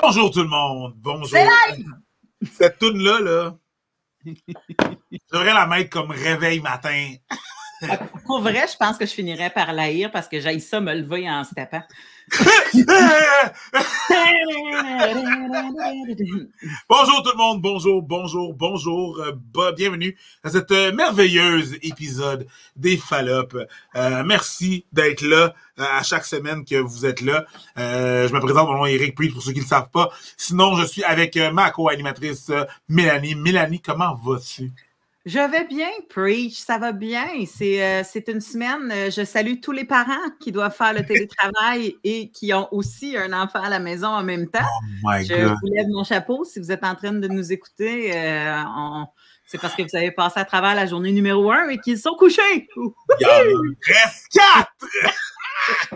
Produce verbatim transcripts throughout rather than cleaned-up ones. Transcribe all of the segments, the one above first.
Bonjour tout le monde, bonjour. C'est live! Cette toune-là, là, je devrais la mettre comme réveil matin. Pour vrai, je pense que je finirais par l'haïr parce que j'aille ça me lever en se tapant. Bonjour tout le monde, bonjour, bonjour, bonjour, euh, bah, bienvenue à cet euh, merveilleux épisode des Fallopes. Euh, merci d'être là euh, à chaque semaine que vous êtes là. Euh, je me présente, mon nom est Eric Preach pour ceux qui ne le savent pas. Sinon, je suis avec euh, ma co-animatrice euh, Mélanie. Mélanie, comment vas-tu? Je vais bien, Preach, ça va bien. C'est, euh, c'est une semaine, euh, je salue tous les parents qui doivent faire le télétravail et qui ont aussi un enfant à la maison en même temps. Oh my je God. vous lève mon chapeau. Si vous êtes en train de nous écouter, euh, on... c'est parce que vous avez passé à travers la journée numéro un et qu'ils sont couchés. Il y en reste quatre!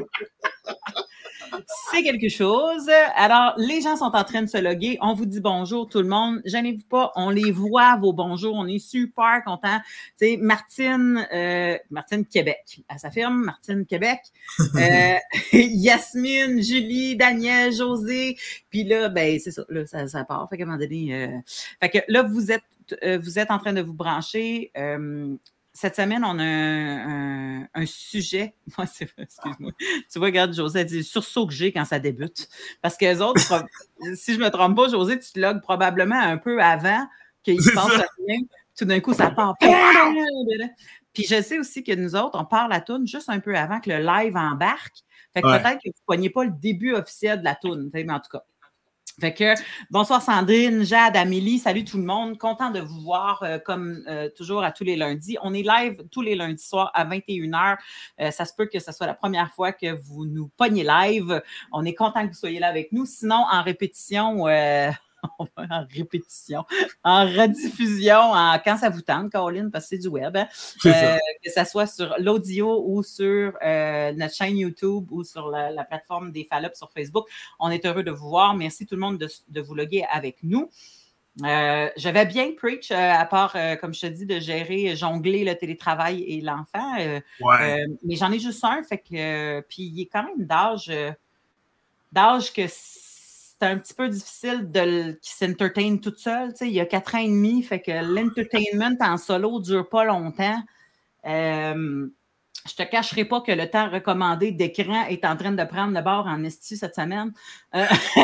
C'est quelque chose. Alors, les gens sont en train de se loguer. On vous dit bonjour tout le monde. Gênez-vous pas, on les voit, vos bonjours. On est super contents. Tu sais, Martine, euh, Martine Québec, elle s'affirme, Martine Québec. Euh, Yasmine, Julie, Daniel, José. Puis là, ben c'est ça, là, ça, ça part. Fait qu'à un moment donné, euh... fait que là, vous êtes, euh, vous êtes en train de vous brancher. Euh, Cette semaine, on a un, un, un sujet. Moi, c'est excuse-moi. Tu vois, regarde, José, elle dit sursaut que j'ai quand ça débute. Parce que les autres, si je ne me trompe pas, José, tu te logs probablement un peu avant qu'il se passe rien. Tout d'un coup, ça part. Puis je sais aussi que nous autres, on part la toune juste un peu avant que le live embarque. Fait que ouais. Peut-être que vous ne poignez pas le début officiel de la toune. Mais en tout cas. Fait que, bonsoir Sandrine, Jade, Amélie, salut tout le monde. Content de vous voir euh, comme euh, toujours à tous les lundis. On est live tous les lundis soirs à vingt et une heures. Euh, ça se peut que ce soit la première fois que vous nous pognez live. On est content que vous soyez là avec nous. Sinon, en répétition, euh, en répétition, en rediffusion, en, quand ça vous tente, Caroline, parce que c'est du web, hein? C'est euh, ça. Que ça soit sur l'audio ou sur euh, notre chaîne YouTube ou sur la, la plateforme des Fallopes sur Facebook. On est heureux de vous voir. Merci tout le monde de, de vous loguer avec nous. Euh, je vais bien, Preach, euh, à part, euh, comme je te dis, de gérer, jongler le télétravail et l'enfant. Euh, ouais. euh, mais j'en ai juste un, fait que, euh, puis il est quand même d'âge, euh, d'âge que c'est un petit peu difficile de qu'il s'entertain toute seule. Tu sais, il y a quatre ans et demi, fait que l'entertainment en solo ne dure pas longtemps. Euh, je te cacherai pas que le temps recommandé d'écran est en train de prendre le bord en esti cette semaine. Euh...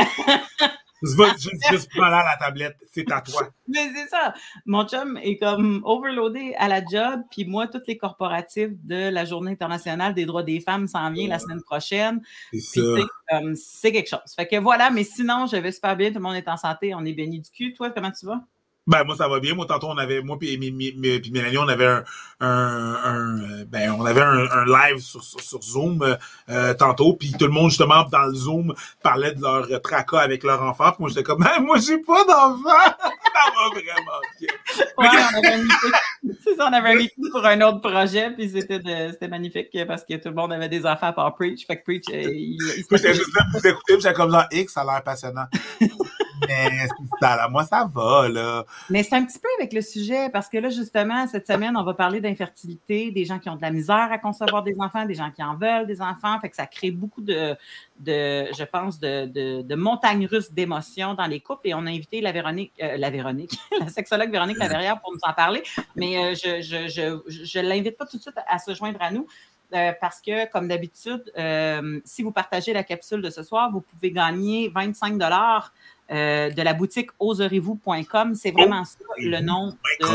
Je vais juste, juste prendre là la tablette, c'est à toi. Mais c'est ça. Mon chum est comme overloadé à la job, puis moi, toutes les corporatifs de la Journée internationale des droits des femmes s'en viennent ouais. la semaine prochaine. C'est puis, ça. Um, c'est quelque chose. Fait que voilà, mais sinon, je vais super bien, tout le monde est en santé, on est béni du cul. Toi, comment tu vas? Ben, moi, ça va bien. Moi, tantôt, on avait, moi, puis Mélanie, on avait un, un, un, ben, on avait un, un live sur, sur, sur Zoom, euh, tantôt, puis tout le monde, justement, dans le Zoom, parlait de leur tracas avec leur enfant, puis moi, j'étais comme, ben, moi, j'ai pas d'enfant! Ça va vraiment bien. Ouais, on avait un meeting. C'est ça, on avait un meeting pour un autre projet, puis c'était, de, c'était magnifique parce que tout le monde avait des enfants à part Preach. Fait que Preach, euh, il, il moi, j'étais juste là pour vous écouter, puis j'étais comme genre, X, ça a l'air passionnant. Mais ça, là, moi, ça va, là. Mais c'est un petit peu avec le sujet, parce que là, justement, cette semaine, on va parler d'infertilité, des gens qui ont de la misère à concevoir des enfants, des gens qui en veulent des enfants. Fait que ça crée beaucoup de, de je pense, de, de, de montagnes russes d'émotions dans les couples. Et on a invité la Véronique, euh, la Véronique, la sexologue Véronique Laverrière pour nous en parler. Mais euh, je je, je, je l'invite pas tout de suite à, à se joindre à nous. Euh, parce que, comme d'habitude, euh, si vous partagez la capsule de ce soir, vous pouvez gagner vingt-cinq dollars euh, de la boutique oserez-vous point com. C'est vraiment ça le nom de...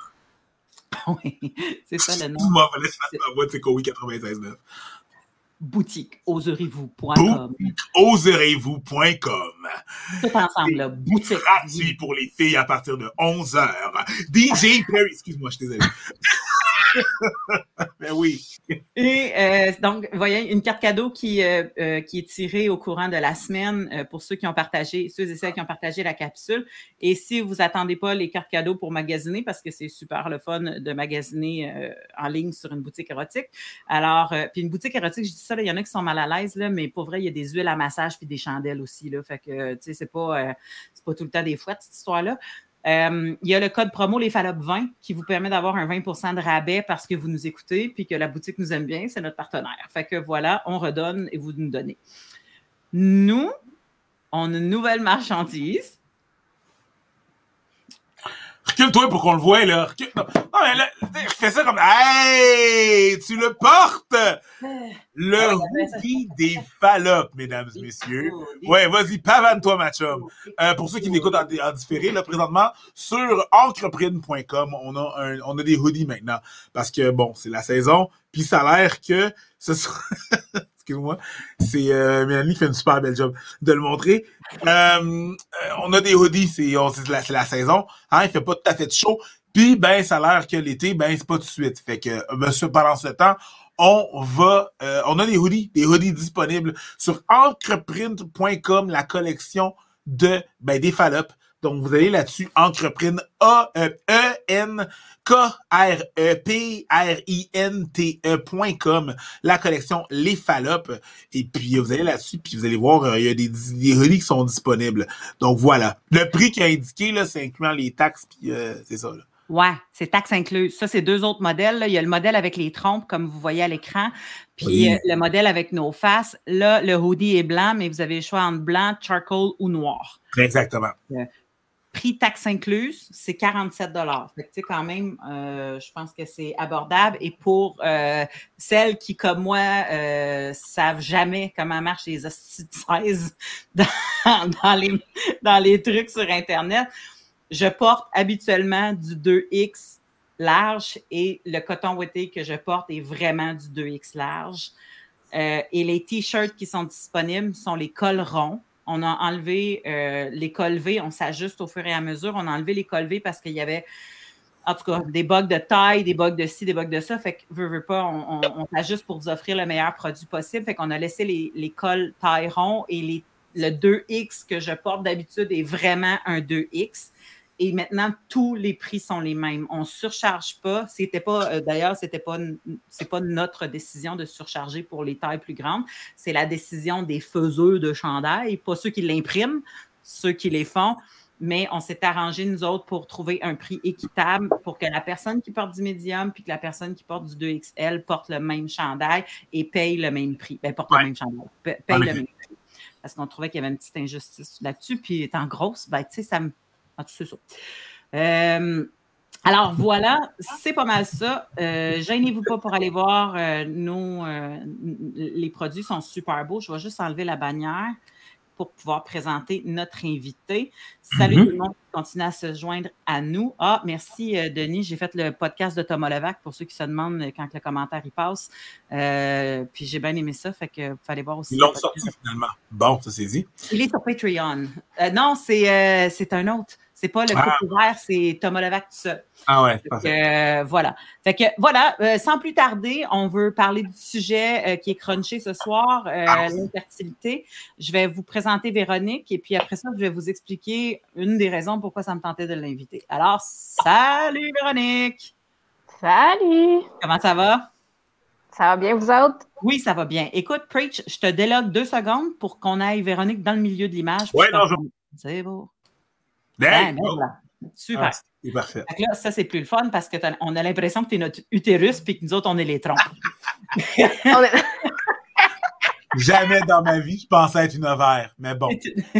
Oui, c'est ça le nom. Moi, je laisse faire ma voix, c'est Kowi quatre-vingt-seize neuf. Boutique oserez-vous point com. oserez-vous point com. Tout ensemble, là. Boutique. Gratuit pour les filles à partir de onze heures. D J Perry, excuse-moi, je suis désolé. Ben oui. Et euh, donc, vous voyez, une carte cadeau qui, euh, euh, qui est tirée au courant de la semaine euh, pour ceux qui ont partagé, ceux et celles qui ont partagé la capsule. Et si vous attendez pas les cartes cadeaux pour magasiner, parce que c'est super le fun de magasiner euh, en ligne sur une boutique érotique. Alors, euh, puis une boutique érotique, je dis ça, il y en a qui sont mal à l'aise, là, mais pour vrai, il y a des huiles à massage puis des chandelles aussi, là. Fait que, tu sais, c'est pas, euh, c'est pas tout le temps des fouettes, cette histoire-là. Euh, il y a le code promo Les Fallopes vingt qui vous permet d'avoir un vingt pour cent de rabais parce que vous nous écoutez puis que la boutique nous aime bien, c'est notre partenaire. Fait que voilà, on redonne et vous nous donnez. Nous, on a une nouvelle marchandise. Recule-toi pour qu'on le voie, là. Recule... Non, non, mais là, je fais ça comme... Hey! Tu le portes! Le hoodie des Fallops, mesdames et messieurs. Ouais, vas-y, pavane-toi, ma chum. Euh, pour ceux qui l'écoutent en, en différé, là, présentement, sur ancreprint point com, on a un, on a des hoodies maintenant. Parce que, bon, c'est la saison, puis ça a l'air que ce sera... Excuse-moi, c'est euh, Mélanie qui fait une super belle job de le montrer. Euh, on a des hoodies, c'est, on, c'est, la, c'est la saison, hein, il fait pas tout à fait chaud. Puis ben, ça a l'air que l'été, ben c'est pas tout de suite. Fait que ben, pendant ce temps, on va, euh, on a des hoodies, des hoodies disponibles sur ancreprint point com, la collection de ben des Fallops. Donc, vous allez là-dessus, Ancreprint, A E N K R E P R I N T E point com, la collection Les Fallops. Et puis, vous allez là-dessus, puis vous allez voir, euh, il y a des, des hoodies qui sont disponibles. Donc, voilà. Le prix qui est indiqué, là, c'est incluant les taxes, puis euh, c'est ça, là. Ouais, c'est taxes incluses. Ça, c'est deux autres modèles. Là. Il y a le modèle avec les trompes, comme vous voyez à l'écran, puis oui. euh, le modèle avec nos faces. Là, le hoodie est blanc, mais vous avez le choix entre blanc, charcoal ou noir. Exactement. Euh, prix taxes incluses, c'est quarante-sept dollars. Fait que, tu sais, quand même, euh, je pense que c'est abordable. Et pour euh, celles qui, comme moi, euh, savent jamais comment marchent les hosties de seize dans, dans, les, dans les trucs sur Internet, je porte habituellement du deux X large et le coton ouaté que je porte est vraiment du deux X large. Euh, et les T-shirts qui sont disponibles sont les cols ronds. On a enlevé euh, les cols V, on s'ajuste au fur et à mesure. On a enlevé les cols V parce qu'il y avait, en tout cas, des bugs de taille, des bugs de ci, des bugs de ça. Fait que, veux, veux pas, on, on, on s'ajuste pour vous offrir le meilleur produit possible. Fait qu'on a laissé les, les cols taille rond et les, le deux X que je porte d'habitude est vraiment un deux X. Et maintenant, tous les prix sont les mêmes. On ne surcharge pas. C'était pas, euh, d'ailleurs, c'était pas, c'est pas notre décision de surcharger pour les tailles plus grandes. C'est la décision des faiseurs de chandail, pas ceux qui l'impriment, ceux qui les font. Mais on s'est arrangé, nous autres, pour trouver un prix équitable pour que la personne qui porte du médium puis que la personne qui porte du deux X L porte le même chandail et paye le même prix. Ben, porte ouais. le même chandail, paye ouais. le même prix. Parce qu'on trouvait qu'il y avait une petite injustice là-dessus. Puis étant grosse, ben, tu sais, ça me Ah, c'est ça. Euh, alors, voilà, c'est pas mal ça. Euh, gênez-vous pas pour aller voir euh, nos... Euh, les produits sont super beaux. Je vais juste enlever la bannière pour pouvoir présenter notre invité. Salut mm-hmm. tout le monde qui continue à se joindre à nous. Ah, merci euh, Denis. J'ai fait le podcast de Thomas Levac pour ceux qui se demandent quand le commentaire y passe. Euh, puis j'ai bien aimé ça, fait que vous allez voir aussi. Ils l'ont sorti finalement. Bon, ça c'est dit. Il est sur Patreon. Euh, non, c'est, euh, c'est un autre. C'est pas le ah. couple ouvert, c'est Thomas Levac tout seul. Ah ouais, parfait. Euh, voilà. Fait que voilà, euh, sans plus tarder, on veut parler du sujet euh, qui est crunché ce soir, euh, ah. l'infertilité. Je vais vous présenter Véronique et puis après ça, je vais vous expliquer une des raisons pourquoi ça me tentait de l'inviter. Alors, salut Véronique! Salut! Comment ça va? Ça va bien, vous autres? Oui, ça va bien. Écoute, Preach, je te délogue deux secondes pour qu'on aille Véronique dans le milieu de l'image. Oui, non, je... C'est beau. Ben, ben, voilà. Super. Ah, c'est parfait. Donc là, ça, c'est plus le fun parce qu'on a l'impression que tu es notre utérus puis que nous autres, on est les trompes. Jamais dans ma vie, je pensais être une ovaire, mais bon.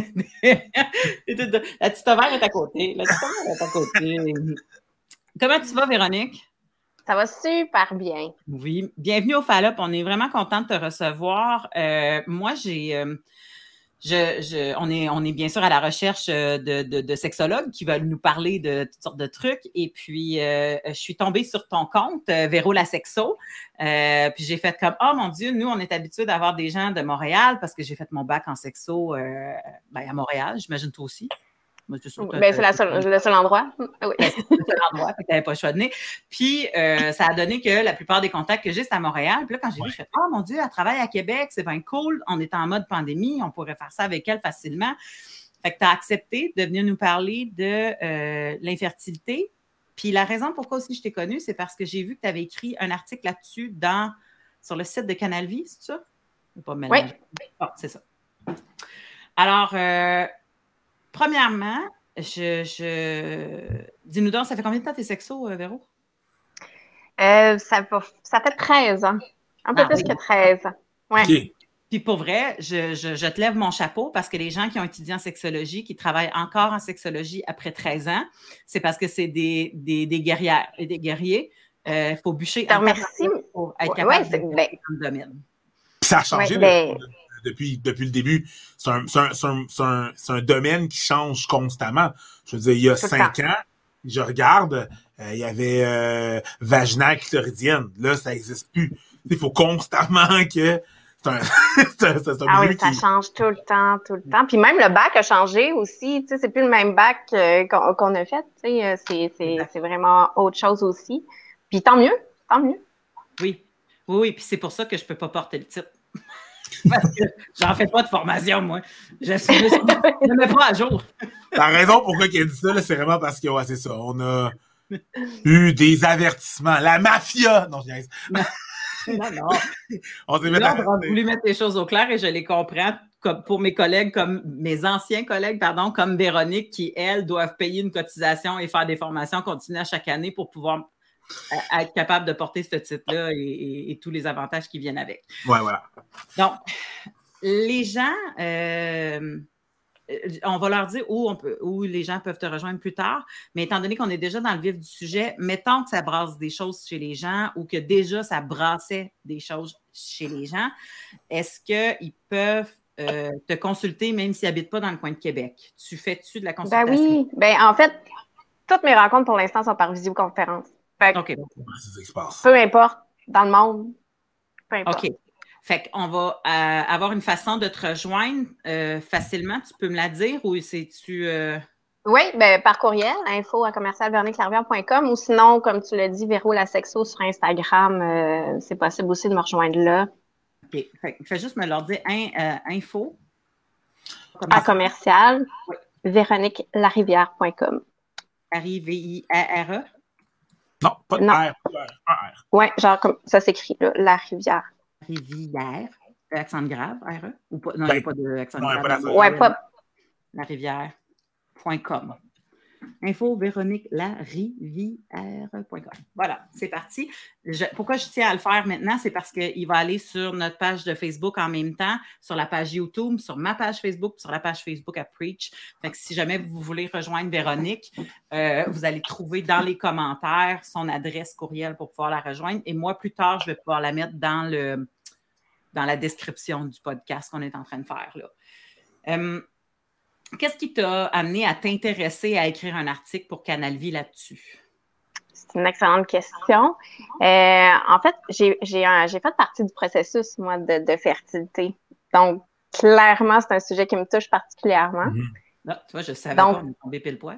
La petite ovaire est à côté. La petite ovaire est à côté. Comment tu vas, Véronique? Ça va super bien. Oui. Bienvenue au Fallop. On est vraiment content de te recevoir. Euh, moi, j'ai... Euh, Je, je, on, est, on est bien sûr à la recherche de, de, de sexologues qui veulent nous parler de toutes sortes de trucs. Et puis, euh, je suis tombée sur ton compte, euh, Véro la Sexo. Euh, puis, j'ai fait comme, oh mon Dieu, nous, on est habitués d'avoir des gens de Montréal parce que j'ai fait mon bac en sexo euh, ben, à Montréal. J'imagine toi aussi. Moi, je suis ben, c'est la seule, le seul endroit. Oui. Ben, c'est le seul endroit, tu n'avais pas le choix de venir. Puis, euh, ça a donné que la plupart des contacts que j'ai, c'est à Montréal. Puis là, quand j'ai ouais. vu, je fais « Oh mon Dieu, elle travaille à Québec, c'est bien cool. On est en mode pandémie, on pourrait faire ça avec elle facilement. » Fait que tu as accepté de venir nous parler de euh, l'infertilité. Puis la raison pourquoi aussi je t'ai connue, c'est parce que j'ai vu que tu avais écrit un article là-dessus dans, sur le site de Canal Vie, c'est ça? Pas oui. Oh, c'est ça. Alors, euh, premièrement, je, je... dis-nous donc, ça fait combien de temps t'es sexo, euh, Véro? Euh, ça, ça fait treize ans. Un peu ah, plus oui. que treize. Ouais. Okay. Puis pour vrai, je, je, je te lève mon chapeau parce que les gens qui ont étudié en sexologie, qui travaillent encore en sexologie après treize ans, c'est parce que c'est des, des, des guerrières et des guerriers. Il euh, faut bûcher en merci pour être ouais, capable ouais, de ben, dans le domaine. Puis ça a changé ouais, ben, de, depuis, depuis le début. C'est un, c'est, un, c'est, un, c'est, un, c'est un domaine qui change constamment. Je veux dire, il y a cinq ans, je regarde, euh, il y avait euh, vaginale clitoridienne. Là, ça n'existe plus. Il faut constamment que... C'est un, c'est un, c'est un ah oui, ça qui... change tout le temps, tout le temps. Puis même le bac a changé aussi. Tu sais, c'est plus le même bac euh, qu'on, qu'on a fait. Tu sais, c'est, c'est, c'est vraiment autre chose aussi. Puis tant mieux, tant mieux. Oui, oui, oui. Puis c'est pour ça que je peux pas porter le titre. Parce que j'en fais pas de formation, moi. Je suis je ne mets pas à jour. La raison pourquoi il a dit ça, là, c'est vraiment parce que, ouais, c'est ça. On a eu des avertissements. La mafia! Non, je dis. Non, non. On s'est Là, on a voulu mettre les choses au clair et je les comprends comme pour mes collègues, comme mes anciens collègues, pardon, comme Véronique, qui, elles, doivent payer une cotisation et faire des formations continues à chaque année pour pouvoir euh, être capable de porter ce titre-là et, et, et tous les avantages qui viennent avec. Ouais, voilà. Donc, les gens, euh, on va leur dire où, on peut, où les gens peuvent te rejoindre plus tard, mais étant donné qu'on est déjà dans le vif du sujet, mettons que ça brasse des choses chez les gens ou que déjà ça brassait des choses chez les gens, est-ce qu'ils peuvent euh, te consulter même s'ils n'habitent pas dans le coin de Québec? Tu fais-tu de la consultation? Ben oui, ben en fait, toutes mes rencontres pour l'instant sont par visioconférence. Fait que, OK. Peu importe, dans le monde, peu importe. OK. Fait qu'on va euh, avoir une façon de te rejoindre euh, facilement. Tu peux me la dire ou c'est-tu... Euh... Oui, ben, par courriel, info à commercial véronique larivière point com ou sinon, comme tu l'as dit, Véro la sexo sur Instagram, euh, c'est possible aussi de me rejoindre là. OK. Fait, fais juste me leur dire in, euh, info. À commercial, oui. véronique larivière point com. R I V I A R E? Non, pas de non. R. R. Oui, genre comme ça s'écrit là, la rivière. Rivière, accent grave, R E? Ou pas? Non, il ben, n'y a pas d'accent non, grave. Oui, ouais, pas. La rivière point com. Info Véronique Larivière point com. Voilà, c'est parti. Je, pourquoi je tiens à le faire maintenant? C'est parce qu'il va aller sur notre page de Facebook en même temps, sur la page YouTube, sur ma page Facebook, sur la page Facebook à Preach. Fait que si jamais vous voulez rejoindre Véronique, euh, vous allez trouver dans les commentaires son adresse courriel pour pouvoir la rejoindre. Et moi, plus tard, je vais pouvoir la mettre dans, le, dans la description du podcast qu'on est en train de faire là. Euh, Qu'est-ce qui t'a amené à t'intéresser à écrire un article pour Canal Vie là-dessus? C'est une excellente question. Euh, en fait, j'ai, j'ai, un, j'ai fait partie du processus, moi, de, de fertilité. Donc, clairement, c'est un sujet qui me touche particulièrement. Mm-hmm. Ah, tu vois, je savais Donc, pas, on est tombé pile poil.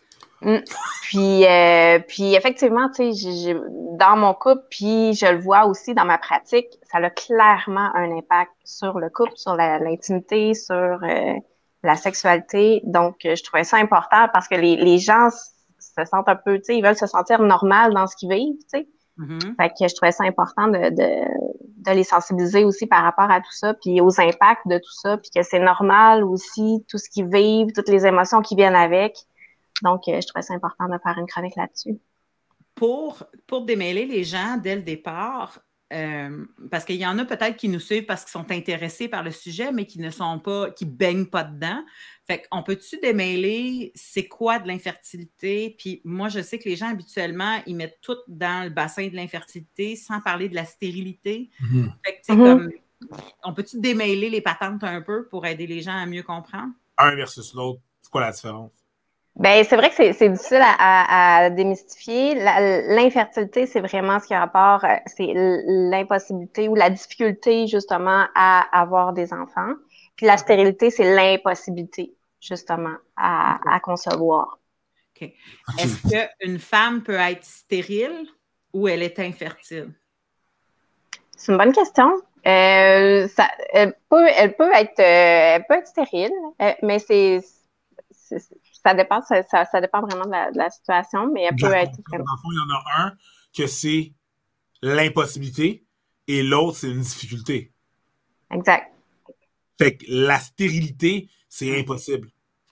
Puis, euh, puis effectivement, tu sais, j'ai, j'ai, dans mon couple, puis je le vois aussi dans ma pratique, ça a clairement un impact sur le couple, sur la, l'intimité, sur... Euh, la sexualité. Donc, je trouvais ça important parce que les, les gens se sentent un peu, tu sais, ils veulent se sentir normal dans ce qu'ils vivent, tu sais. Mm-hmm. Fait que je trouvais ça important de, de, de les sensibiliser aussi par rapport à tout ça, puis aux impacts de tout ça, puis que c'est normal aussi, tout ce qu'ils vivent, toutes les émotions qui viennent avec. Donc, je trouvais ça important de faire une chronique là-dessus. Pour, pour démêler les gens dès le départ, Euh, parce qu'il y en a peut-être qui nous suivent parce qu'ils sont intéressés par le sujet, mais qui ne sont pas, qui baignent pas dedans. Fait qu'on peut-tu démêler c'est quoi de l'infertilité? Puis moi, je sais que les gens, habituellement, ils mettent tout dans le bassin de l'infertilité sans parler de la stérilité. Mm-hmm. Fait que, tu sais, mm-hmm. comme, on peut-tu démêler les patentes un peu pour aider les gens à mieux comprendre? Un versus l'autre, c'est quoi la différence? Ben c'est vrai que c'est, c'est difficile à, à, à démystifier. La, l'infertilité, c'est vraiment ce qui a rapport, c'est l'impossibilité ou la difficulté justement à avoir des enfants. Puis la stérilité, c'est l'impossibilité justement à, okay. à concevoir. OK. Est-ce qu'une femme peut être stérile ou elle est infertile? C'est une bonne question. Euh, ça, elle peut, elle peut être, euh, elle peut être stérile, euh, mais c'est, c'est Ça dépend, ça, ça, ça dépend vraiment de la, de la situation, mais elle peut D'accord. être... Dans le fond, il y en a un que c'est l'impossibilité et l'autre, c'est une difficulté. Exact. Fait que la stérilité, c'est impossible.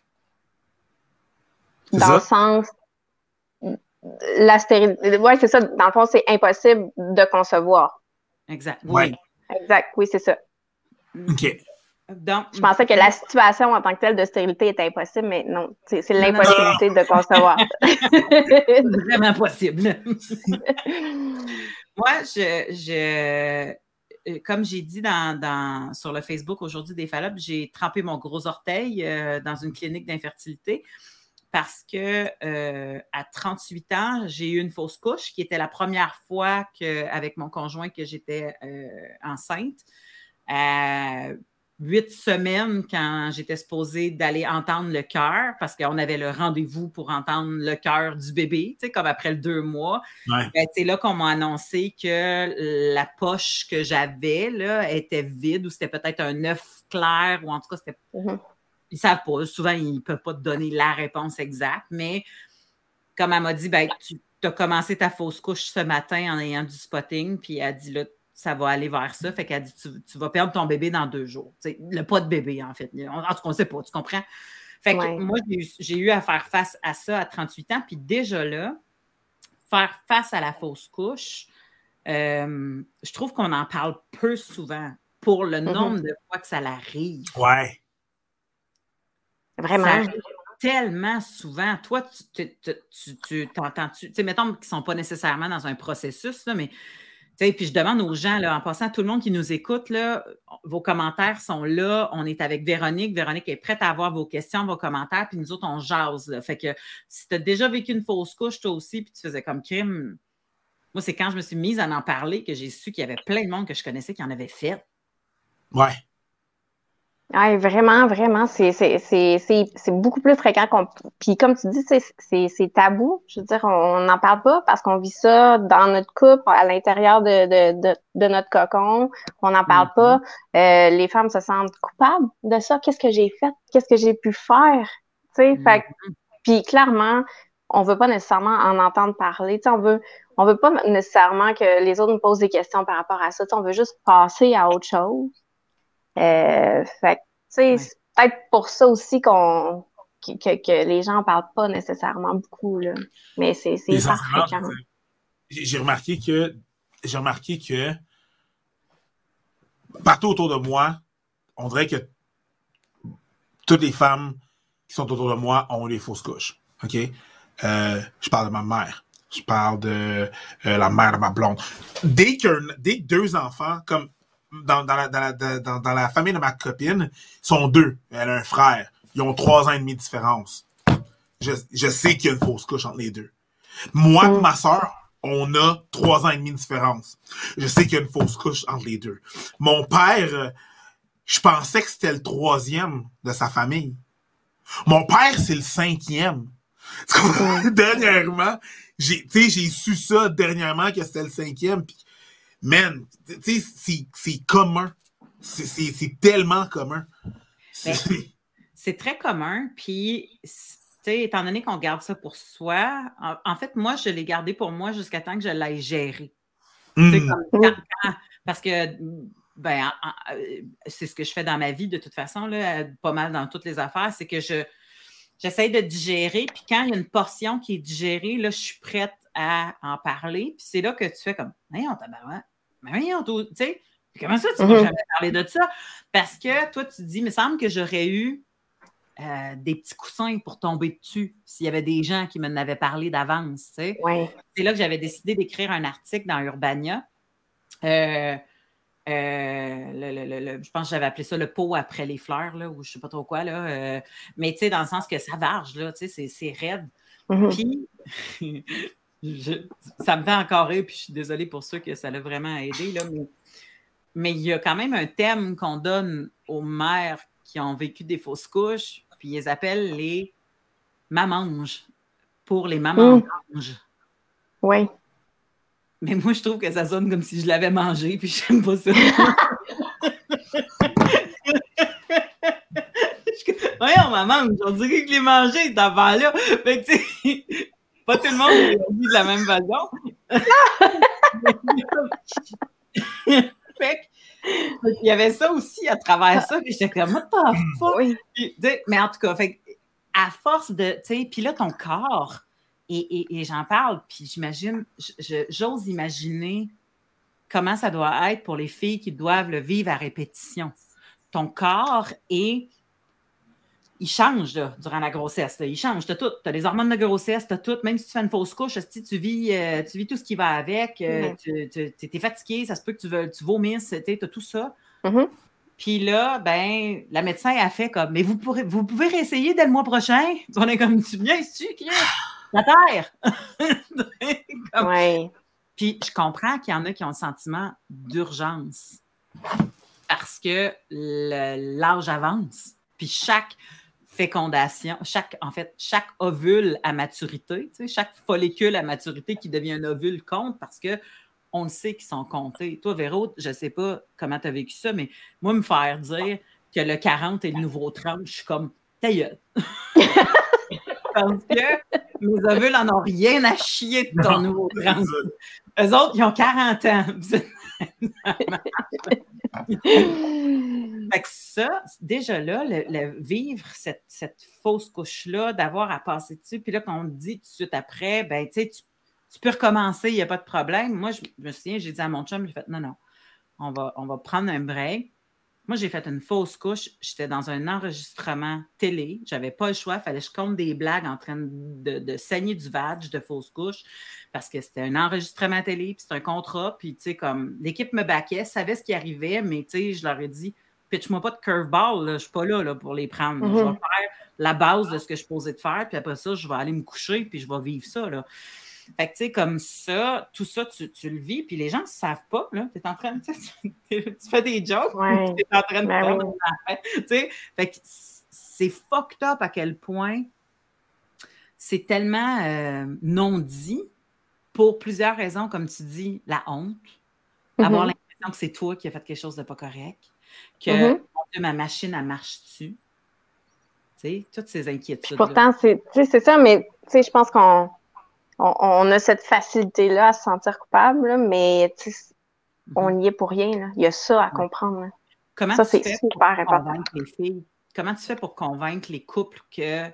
C'est dans ça? Le sens... La stérilité... Oui, c'est ça. Dans le fond, c'est impossible de concevoir. Exact. Oui. Exact. Oui, c'est ça. OK. Donc, je pensais que la situation en tant que telle de stérilité était impossible, mais non, c'est, c'est l'impossibilité de concevoir. C'est vraiment possible. Moi, je, je, comme j'ai dit dans, dans, sur le Facebook aujourd'hui des Fallops, j'ai trempé mon gros orteil euh, dans une clinique d'infertilité parce que euh, à trente-huit ans, j'ai eu une fausse couche qui était la première fois que, avec mon conjoint que j'étais euh, enceinte. Euh, huit semaines quand j'étais supposée d'aller entendre le cœur, parce qu'on avait le rendez-vous pour entendre le cœur du bébé, tu sais, comme après le deux mois. Ouais. Ben, c'est là qu'on m'a annoncé que la poche que j'avais là, était vide, ou c'était peut-être un œuf clair, ou en tout cas, c'était... Mm-hmm. Ils ne savent pas. Souvent, ils ne peuvent pas te donner la réponse exacte, mais comme elle m'a dit, ben, tu as commencé ta fausse couche ce matin en ayant du spotting, puis elle dit, là, ça va aller vers ça. Fait qu'elle dit, tu, tu vas perdre ton bébé dans deux jours. T'sais, le pas de bébé, en fait. En tout cas, on ne sait pas, tu comprends? Fait que ouais. moi, j'ai eu, j'ai eu à faire face à ça à trente-huit ans. Puis déjà là, faire face à la fausse couche, euh, je trouve qu'on en parle peu souvent pour le mm-hmm. nombre de fois que ça l'arrive. Ouais. Vraiment. Ça arrive tellement souvent. Toi, tu, tu, tu, tu t'entends-tu? Tu sais, mettons qu'ils ne sont pas nécessairement dans un processus, là, mais... Puis je demande aux gens, là, en passant, tout le monde qui nous écoute, là, vos commentaires sont là. On est avec Véronique. Véronique est prête à avoir vos questions, vos commentaires, puis nous autres, on jase. Là. Fait que si tu as déjà vécu une fausse couche, toi aussi, puis tu faisais comme crime, moi, c'est quand je me suis mise à en parler que j'ai su qu'il y avait plein de monde que je connaissais qui en avait fait. Ouais. Oui, vraiment, vraiment, c'est, c'est, c'est, c'est, c'est beaucoup plus fréquent qu'on... Puis comme tu dis, c'est, c'est, c'est tabou. Je veux dire, on n'en parle pas parce qu'on vit ça dans notre couple, à l'intérieur de, de, de, de notre cocon. On n'en parle mm-hmm. pas. Euh, les femmes se sentent coupables de ça. Qu'est-ce que j'ai fait? Qu'est-ce que j'ai pu faire? Tu sais, mm-hmm. fait puis clairement, on veut pas nécessairement en entendre parler. Tu sais, on veut, on veut pas nécessairement que les autres nous posent des questions par rapport à ça. Tu sais, on veut juste passer à autre chose. Euh, fait que, tu sais, ouais. c'est peut-être pour ça aussi qu'on, que, que, que les gens en parlent pas nécessairement beaucoup, là. Mais c'est, c'est hyper fréquent. J'ai remarqué que, j'ai remarqué que, partout autour de moi, on dirait que toutes les femmes qui sont autour de moi ont des fausses couches. OK? Euh, je parle de ma mère. Je parle de euh, la mère de ma blonde. Dès que, dès que deux enfants, comme, Dans, dans, la, dans, la, dans, dans la famille de ma copine, ils sont deux. Elle a un frère. Ils ont trois ans et demi de différence. Je, je sais qu'il y a une fausse couche entre les deux. Moi et mm. ma soeur, on a trois ans et demi de différence. Je sais qu'il y a une fausse couche entre les deux. Mon père, je pensais que c'était le troisième de sa famille. Mon père, c'est le cinquième. Mm. Dernièrement, j'ai, tu sais, j'ai su ça dernièrement que c'était le cinquième. Puis man, tu sais, c'est, c'est commun. C'est, c'est, c'est tellement commun. C'est... c'est très commun. Puis, tu sais, étant donné qu'on garde ça pour soi, en, en fait, moi, je l'ai gardé pour moi jusqu'à temps que je l'aille gérer. Mm. Tu sais, comme quand, quand, parce que, ben, en, en, c'est ce que je fais dans ma vie, de toute façon, là, pas mal dans toutes les affaires, c'est que je, j'essaie de digérer. Puis quand il y a une portion qui est digérée, là, je suis prête à en parler. Puis c'est là que tu fais comme, voyons, tabarouette, mais voyons, tu sais, comment ça, tu ne vas mm-hmm. jamais parler de ça? Parce que toi, tu te dis, il me semble que j'aurais eu euh, des petits coussins pour tomber dessus s'il y avait des gens qui m'en avaient parlé d'avance, tu sais. Ouais. C'est là que j'avais décidé d'écrire un article dans Urbania. Euh, euh, le, le, le, le, je pense que j'avais appelé ça le pot après les fleurs, là, ou je ne sais pas trop quoi, là. Euh, mais tu sais, dans le sens que ça varge, là, tu sais, c'est, c'est raide. Mm-hmm. Puis... Je, ça me fait encore rire, puis je suis désolée pour ceux que ça l'a vraiment aidé, là, mais, mais il y a quand même un thème qu'on donne aux mères qui ont vécu des fausses couches, puis ils appellent les mamanges, pour les mamanges. Mmh. Oui. Mais moi, je trouve que ça sonne comme si je l'avais mangé, puis j'aime pas ça. Voyons, maman, on dirait que je l'ai mangé, cette affaire-là. Fait que, tu sais... Pas tout le monde est dit de la même façon. Fait que, il y avait ça aussi à travers ça. Puis j'étais comme, what the fuck? Oui. Puis, mais en tout cas, fait, à force de, tu sais, puis là, ton corps, et, et, et j'en parle, puis j'imagine, je, j'ose imaginer comment ça doit être pour les filles qui doivent le vivre à répétition. ton corps est... Il change là, durant la grossesse. Là. Il change. Tu as tout. Tu as les hormones de grossesse, tu as tout. Même si tu fais une fausse couche, si tu vis, euh, tu vis tout ce qui va avec. Euh, mm-hmm. Tu, tu es fatigué, ça se peut que tu, veux, tu vomisses, tu as tout ça. Mm-hmm. Puis là, ben, la médecin a fait comme, mais vous, pourrez, vous pouvez réessayer dès le mois prochain. On est comme, tu viens, tu qui la terre. Comme... Ouais. Puis je comprends qu'il y en a qui ont le sentiment d'urgence parce que le, l'âge avance. Puis chaque fécondation, chaque, en fait, chaque ovule à maturité, tu sais, chaque follicule à maturité qui devient un ovule compte parce que on le sait qu'ils sont comptés. Toi, Véro, je ne sais pas comment tu as vécu ça, mais moi, me faire dire que le quarante est le nouveau trente, je suis comme, ta gueule. Parce que mes ovules n'en ont rien à chier de ton non, nouveau trente. Eux autres, ils ont quarante ans. Fait que ça, déjà là, le, le vivre cette, cette fausse couche-là, d'avoir à passer dessus, puis là, qu'on te dit tout de suite après, ben, tu sais, tu Tu peux recommencer, il n'y a pas de problème. Moi, je me souviens, j'ai dit à mon chum, j'ai fait non, non, on va, on va prendre un break. Moi, j'ai fait une fausse couche. J'étais dans un enregistrement télé. Je n'avais pas le choix. Il fallait que je compte des blagues en train de, de saigner du vag de fausse couche parce que c'était un enregistrement télé, puis c'était un contrat. Puis, tu sais, comme l'équipe me baquait, savait ce qui arrivait, mais tu sais, je leur ai dit, pitch-moi pas de curveball, là, je ne suis pas là, là pour les prendre. Mm-hmm. Je vais faire la base de ce que je posais de faire, puis après ça, je vais aller me coucher, puis je vais vivre ça, là. Fait que, tu sais, comme ça, tout ça, tu, tu le vis, puis les gens ne savent pas, là. Tu es en train de... Tu fais des jokes, ouais. tu es en train de ben faire oui. des affaires. Tu sais, fait que c'est fucked up à quel point c'est tellement euh, non dit pour plusieurs raisons, comme tu dis, la honte, mm-hmm. avoir l'impression que c'est toi qui as fait quelque chose de pas correct, que mm-hmm. ma machine, elle marche-tu. Tu sais, toutes ces inquiétudes. Pourtant, c'est, c'est ça, mais tu sais, je pense qu'on On, on a cette facilité-là à se sentir coupable, là, mais mm-hmm. on n'y est pour rien. Là. Il y a ça à comprendre. Là. Comment ça, tu c'est fais super pour important. convaincre les filles? Comment tu fais pour convaincre les couples que,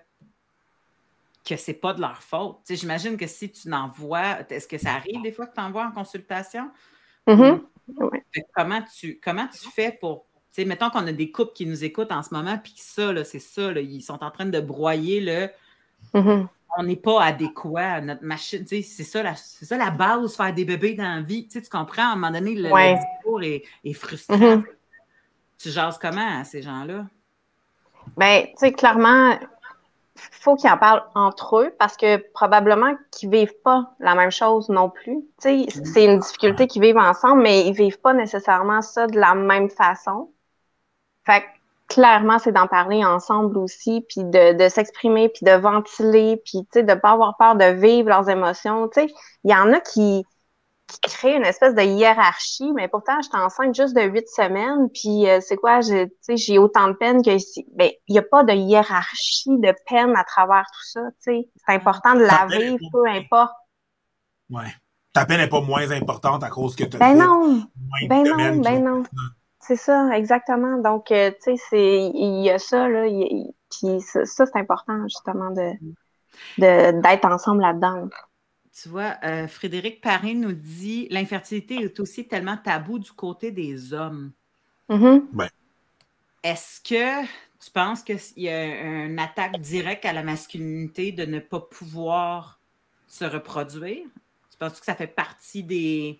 que c'est pas de leur faute? Tu sais, j'imagine que si tu n'envoies, est-ce que ça arrive des fois que tu envoies en consultation? Mm-hmm. Ou, ouais. comment, tu, comment tu fais pour... Tu sais, mettons qu'on a des couples qui nous écoutent en ce moment, puis ça, là, c'est ça, là, ils sont en train de broyer le... Mm-hmm. On n'est pas adéquat à notre machine. Tu sais, c'est, ça la, c'est ça la base, faire des bébés dans la vie. Tu sais, tu comprends, à un moment donné, le, ouais. le discours est, est frustrant. Mm-hmm. Tu jases comment à ces gens-là? Bien, tu sais, clairement, il faut qu'ils en parlent entre eux parce que probablement qu'ils ne vivent pas la même chose non plus. Tu sais, mm-hmm. c'est une difficulté qu'ils vivent ensemble, mais ils ne vivent pas nécessairement ça de la même façon. Fait que clairement, c'est d'en parler ensemble aussi, puis de, de s'exprimer, puis de ventiler, puis tu sais, de pas avoir peur de vivre leurs émotions. Tu sais, il y en a qui, qui créent une espèce de hiérarchie, mais pourtant, j'étais enceinte juste de huit semaines, puis euh, c'est quoi, je, tu sais, j'ai autant de peine que ici. Ben, il n'y a pas de hiérarchie de peine à travers tout ça, tu sais. C'est important de la vivre, peu importe. Ouais. Ta peine n'est pas moins importante à cause que tu as ben fait non. moins ben de non, semaines. Ben non, c'est ça, exactement. Donc, euh, tu sais, c'est, il y a ça, là, puis ça, ça, c'est important, justement, de, de, d'être ensemble là-dedans. Tu vois, euh, Frédéric Paré nous dit « L'infertilité est aussi tellement tabou du côté des hommes. Mm-hmm. » Ben. Est-ce que tu penses qu'il y a une attaque directe à la masculinité de ne pas pouvoir se reproduire? Tu penses que ça fait partie des...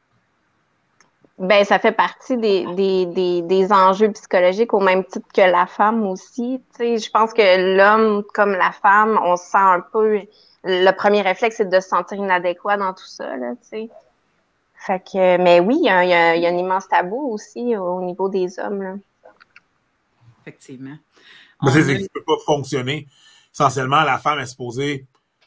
Ben, ça fait partie des, des, des, des enjeux psychologiques au même titre que la femme aussi. Tu sais, je pense que l'homme, comme la femme, on se sent un peu... Le premier réflexe, c'est de se sentir inadéquat dans tout ça, là, tu sais. Fait que... Mais oui, il y a, il y a, il y a un immense tabou aussi au niveau des hommes, là. Effectivement. Mais c'est, c'est que ça ne peut pas fonctionner. Essentiellement, la femme est supposée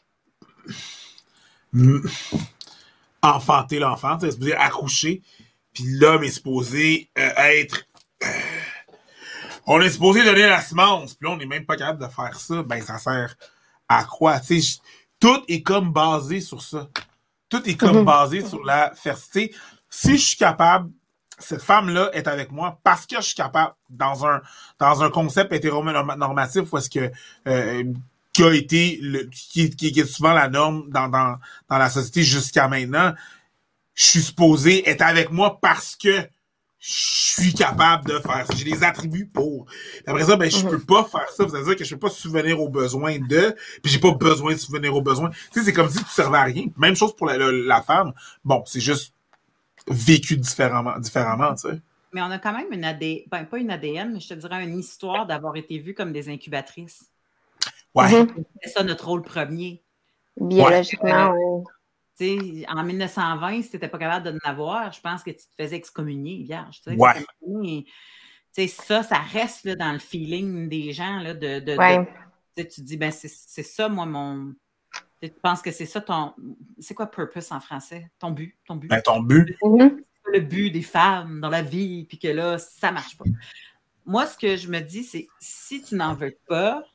enfanter l'enfant, elle est supposée accoucher. Puis l'homme est supposé euh, être... Euh, on est supposé donner la semence. Puis là, on n'est même pas capable de faire ça. Ben, ça sert à quoi? Tu sais, tout est comme basé sur ça. Tout est comme mm-hmm. basé sur la fertilité. Si je suis capable, cette femme-là est avec moi parce que je suis capable, dans un dans un concept hétéronormatif où est-ce que... Euh, qui a été... Le, qui, qui, qui est souvent la norme dans, dans, dans la société jusqu'à maintenant... Je suis supposé être avec moi parce que je suis capable de faire ça. J'ai les attributs pour. Puis après ça, ben, je mm-hmm. peux pas faire ça. Ça veut dire que je peux pas subvenir aux besoins de, puis j'ai pas besoin de subvenir aux besoins. Tu sais, c'est comme si tu servais à rien. Même chose pour la, la, la femme. Bon, c'est juste vécu différemment, différemment, tu sais. Mais on a quand même une A D N, ben, pas une A D N, mais je te dirais une histoire d'avoir été vues comme des incubatrices. Ouais. Mm-hmm. C'est ça notre rôle premier. Biologiquement, oui. Tu sais, en dix-neuf cent vingt, si tu n'étais pas capable de n'avoir, je pense que tu te faisais excommunier, vierge. Tu sais, ouais. Tu sais, ça, ça reste là, dans le feeling des gens. Là, de, de, ouais. de, tu te dis, ben c'est, c'est ça, moi, mon. Tu penses que c'est ça ton. C'est quoi purpose en français? Ton but. Ton but. Ben, ton but. Mm-hmm. Le but des femmes dans la vie, puis que là, ça ne marche pas. Moi, ce que je me dis, c'est si tu n'en veux pas,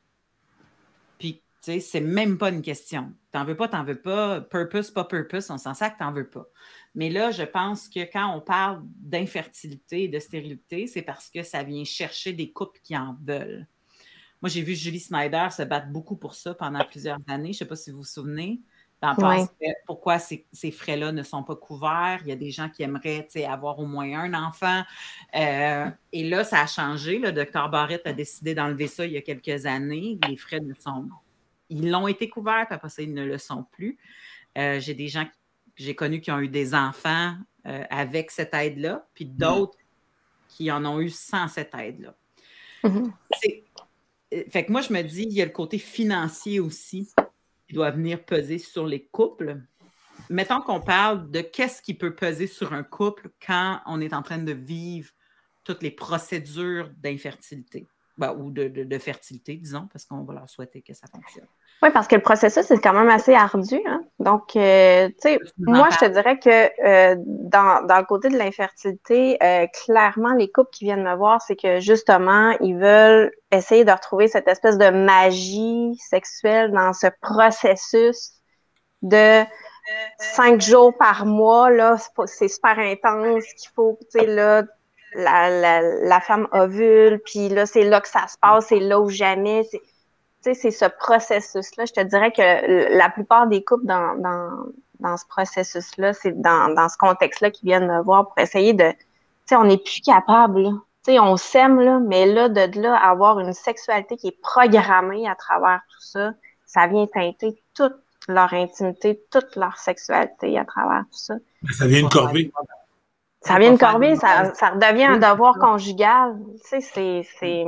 puis tu sais, c'est même pas une question. T'en veux pas, t'en veux pas. Purpose, pas purpose, on s'en sait que t'en veux pas. Mais là, je pense que quand on parle d'infertilité et de stérilité, c'est parce que ça vient chercher des couples qui en veulent. Moi, j'ai vu Julie Snyder se battre beaucoup pour ça pendant plusieurs années. Je ne sais pas si vous vous souvenez. Dans ouais. Pourquoi ces, ces frais-là ne sont pas couverts. Il y a des gens qui aimeraient avoir au moins un enfant. Euh, et là, ça a changé. Le docteur Barrett a décidé d'enlever ça il y a quelques années. Les frais ne sont... Ils l'ont été couverts, puis après ça, ils ne le sont plus. Euh, j'ai des gens que j'ai connus qui ont eu des enfants euh, avec cette aide-là, puis d'autres mmh. qui en ont eu sans cette aide-là. Mmh. C'est... Fait que moi, je me dis, il y a le côté financier aussi qui doit venir peser sur les couples. Mettons qu'on parle de qu'est-ce qui peut peser sur un couple quand on est en train de vivre toutes les procédures d'infertilité. Ben, ou de, de, de fertilité, disons, parce qu'on va leur souhaiter que ça fonctionne. Oui, parce que le processus, c'est quand même assez ardu. Hein? Donc, euh, tu sais, moi, je te dirais que euh, dans, dans le côté de l'infertilité, euh, clairement, les couples qui viennent me voir, c'est que justement, ils veulent essayer de retrouver cette espèce de magie sexuelle dans ce processus de cinq jours par mois. Là, c'est, c'est super intense, qu'il faut, tu sais, là, La, la, la femme ovule, puis là, c'est là que ça se passe, c'est là ou jamais. C'est, tu sais, c'est ce processus-là. Je te dirais que la plupart des couples dans, dans, dans ce processus-là, c'est dans, dans ce contexte-là qu'ils viennent me voir pour essayer de... Tu sais, on n'est plus capable, là. Tu sais, on s'aime, là, mais là, de, de là, avoir une sexualité qui est programmée à travers tout ça, ça vient teinter toute leur intimité, toute leur sexualité à travers tout ça. Ça vient une corvée. Ça vient une corvée, ça, ça redevient un devoir conjugal. Tu sais, c'est... c'est...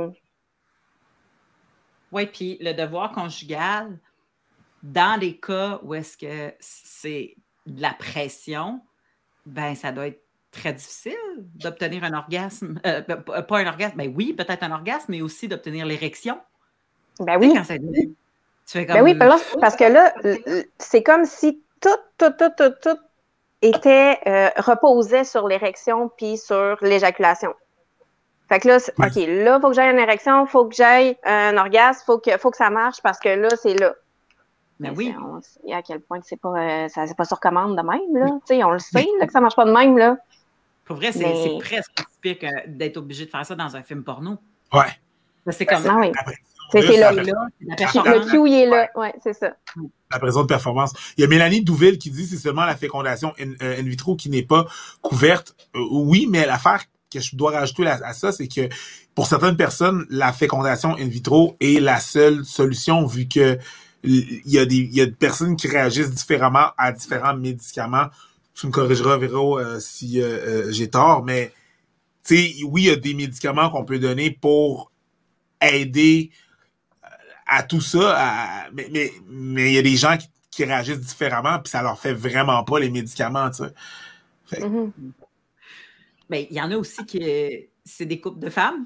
Oui, puis le devoir conjugal, dans les cas où est-ce que c'est de la pression, ben ça doit être très difficile d'obtenir un orgasme. Euh, pas un orgasme, ben oui, peut-être un orgasme, mais aussi d'obtenir l'érection. Ben oui. Quand ça, tu fais comme... Ben oui, parce que là, c'est comme si tout, tout, tout, tout, tout était euh, reposait sur l'érection puis sur l'éjaculation. Fait que là, ouais. OK, là, il faut que j'aille une érection, il faut que j'aille un orgasme, il faut que, faut que ça marche parce que là, c'est là. Ben Mais oui. On sait à quel point que c'est pas, euh, ça, c'est pas sur commande de même, là. Tu sais, on le sait, là, que ça marche pas de même, là. Pour vrai, c'est, Mais... c'est presque typique d'être obligé de faire ça dans un film porno. Ouais. C'est comme... Ah, oui. Après, c'est, c'est là. là le cue, il est là. Ouais, ouais c'est ça. La pression de performance. Il y a Mélanie Douville qui dit que c'est seulement la fécondation in, euh, in vitro qui n'est pas couverte. Euh, oui, mais l'affaire que je dois rajouter à, à ça, c'est que pour certaines personnes, la fécondation in vitro est la seule solution vu que il y a des il y a des personnes qui réagissent différemment à différents médicaments. Tu me corrigeras, Véro, euh, si euh, euh, j'ai tort, mais tu sais, oui, il y a des médicaments qu'on peut donner pour aider à tout ça, à, mais mais mais il y a des gens qui, qui réagissent différemment, puis ça leur fait vraiment pas les médicaments, tu sais. Fait... Mm-hmm. Ben, il y en a aussi qui c'est des couples de femmes.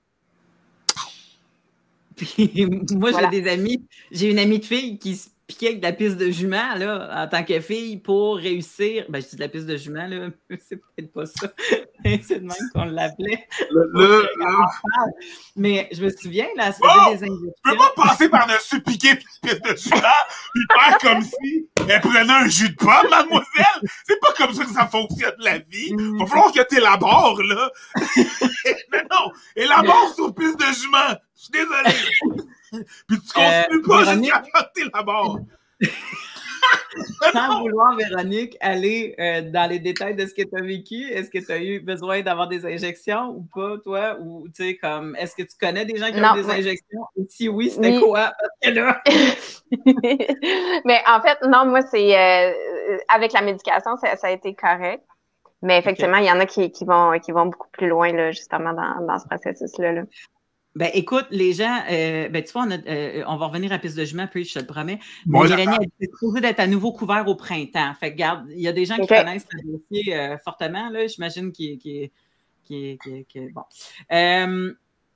Puis moi, voilà. j'ai des amis, j'ai une amie de fille qui se piquait avec de la piste de jument, là, en tant que fille, pour réussir. Ben, je dis de la piste de jument, là, c'est peut-être pas ça. C'est de même qu'on l'appelait. Le, le, le... Mais je me souviens, là, elle se faisait oh, des injections. Tu peux pas passer par-dessus piquer puis piste de jument, puis faire comme si elle prenait un jus de pomme, mademoiselle. C'est pas comme ça que ça fonctionne, la vie. Il va falloir que tu élabores, là. Mais non, élabore sur piste de jument. Je suis désolé. Puis tu continues euh, pas jusqu'à temps que t'élabores. Sans vouloir, Véronique, aller euh, dans les détails de ce que tu as vécu, est-ce que tu as eu besoin d'avoir des injections ou pas, toi? Ou, tu sais, comme, est-ce que tu connais des gens qui non, ont eu des ouais. injections? Et si oui, c'était oui. quoi? Parce que là... Mais en fait, non, moi, c'est... Euh, avec la médication, ça, ça a été correct. Mais effectivement, il okay. y en a qui, qui, vont, qui vont beaucoup plus loin, là, justement, dans, dans ce processus-là. Là. Ben, écoute, les gens, euh, ben, tu vois, on, a, euh, on va revenir à piste de jument, puis je te le promets. Bon, Mélanie est supposée d'être à nouveau couvert au printemps. Fait que, regarde, il y a des gens qui okay. connaissent le dossier euh, fortement, là. J'imagine qu'il est. Qui, qui, qui, bon. Euh,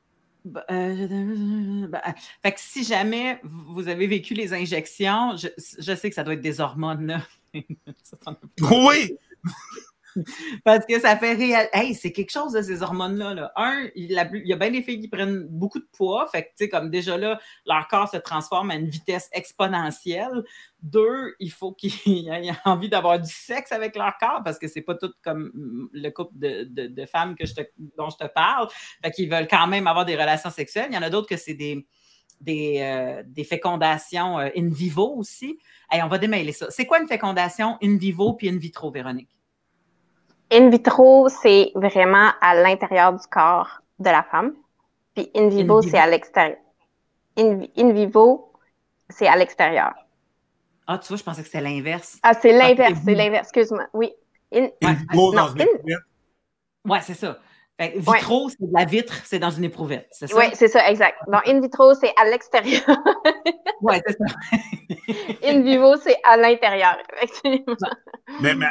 euh, ben, fait que si jamais vous avez vécu les injections, je, je sais que ça doit être des hormones, là. Oui! Parce que ça fait réel. Hey, c'est quelque chose de ces hormones-là. Là. Un, il y, a, il y a bien des filles qui prennent beaucoup de poids. Fait que, tu sais, comme déjà là, leur corps se transforme à une vitesse exponentielle. Deux, il faut qu'ils aient envie d'avoir du sexe avec leur corps parce que c'est pas tout comme le couple de, de, de femmes que je te, dont je te parle. Fait qu'ils veulent quand même avoir des relations sexuelles. Il y en a d'autres que c'est des, des, euh, des fécondations euh, in vivo aussi. Hey, on va démêler ça. C'est quoi une fécondation in vivo puis in vitro, Véronique? In vitro, c'est vraiment à l'intérieur du corps de la femme. Puis in vivo, in vivo. c'est à l'extérieur. In, in vivo, c'est à l'extérieur. Ah, tu vois, je pensais que c'était l'inverse. Ah, c'est l'inverse, ah, c'est l'inverse, excuse-moi. Oui. In, in vivo dans une éprouvette. Oui, c'est ça. Fait, vitro, ouais. c'est de la vitre, c'est dans une éprouvette, c'est ça? Oui, c'est ça, exact. Donc, in vitro, c'est à l'extérieur. Oui, c'est ça. In vivo, c'est à l'intérieur, effectivement. Mais, mais...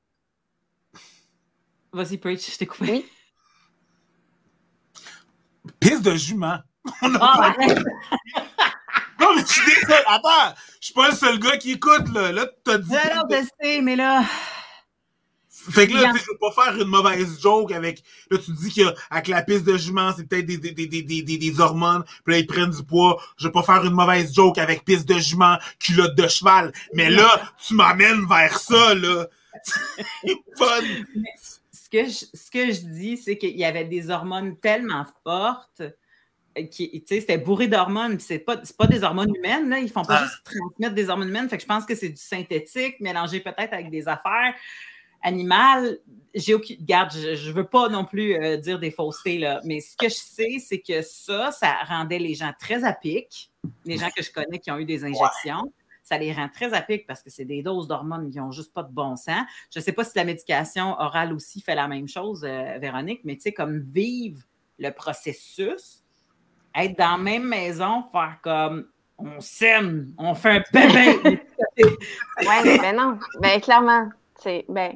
Vas-y, Preach, je t'ai coupé. Oui. Pisse de jument. On a oh, pas... Non, mais je suis désolé. Attends, je suis pas le seul gars qui écoute, là. Là, t'as dit... Je l'ai testé, mais là... Fait que là, tu sais, je veux pas faire une mauvaise joke avec... Là, tu dis qu'avec la pisse de jument, c'est peut-être des, des, des, des, des, des hormones, puis là, ils prennent du poids. Je veux pas faire une mauvaise joke avec pisse de jument, culotte de cheval. Mais là, tu m'amènes vers ça, là. C'est fun. Ce que, je, ce que je dis, c'est qu'il y avait des hormones tellement fortes qui, tu sais, c'était bourré d'hormones, puis c'est pas, c'est pas des hormones humaines, là. Ils font pas ah. juste transmettre des hormones humaines, fait que je pense que c'est du synthétique, mélangé peut-être avec des affaires animales. J'ai aucune... Regarde, je, je veux pas non plus euh, dire des faussetés, là, mais ce que je sais, c'est que ça, ça rendait les gens très à pic, les gens que je connais qui ont eu des injections. Ouais. Ça les rend très à pic parce que c'est des doses d'hormones qui n'ont juste pas de bon sens. Je ne sais pas si la médication orale aussi fait la même chose, euh, Véronique, mais tu sais, comme vivre le processus, être dans la même maison, faire comme on s'aime, on fait un bébé. Oui, ben non, ben clairement, c'est ben.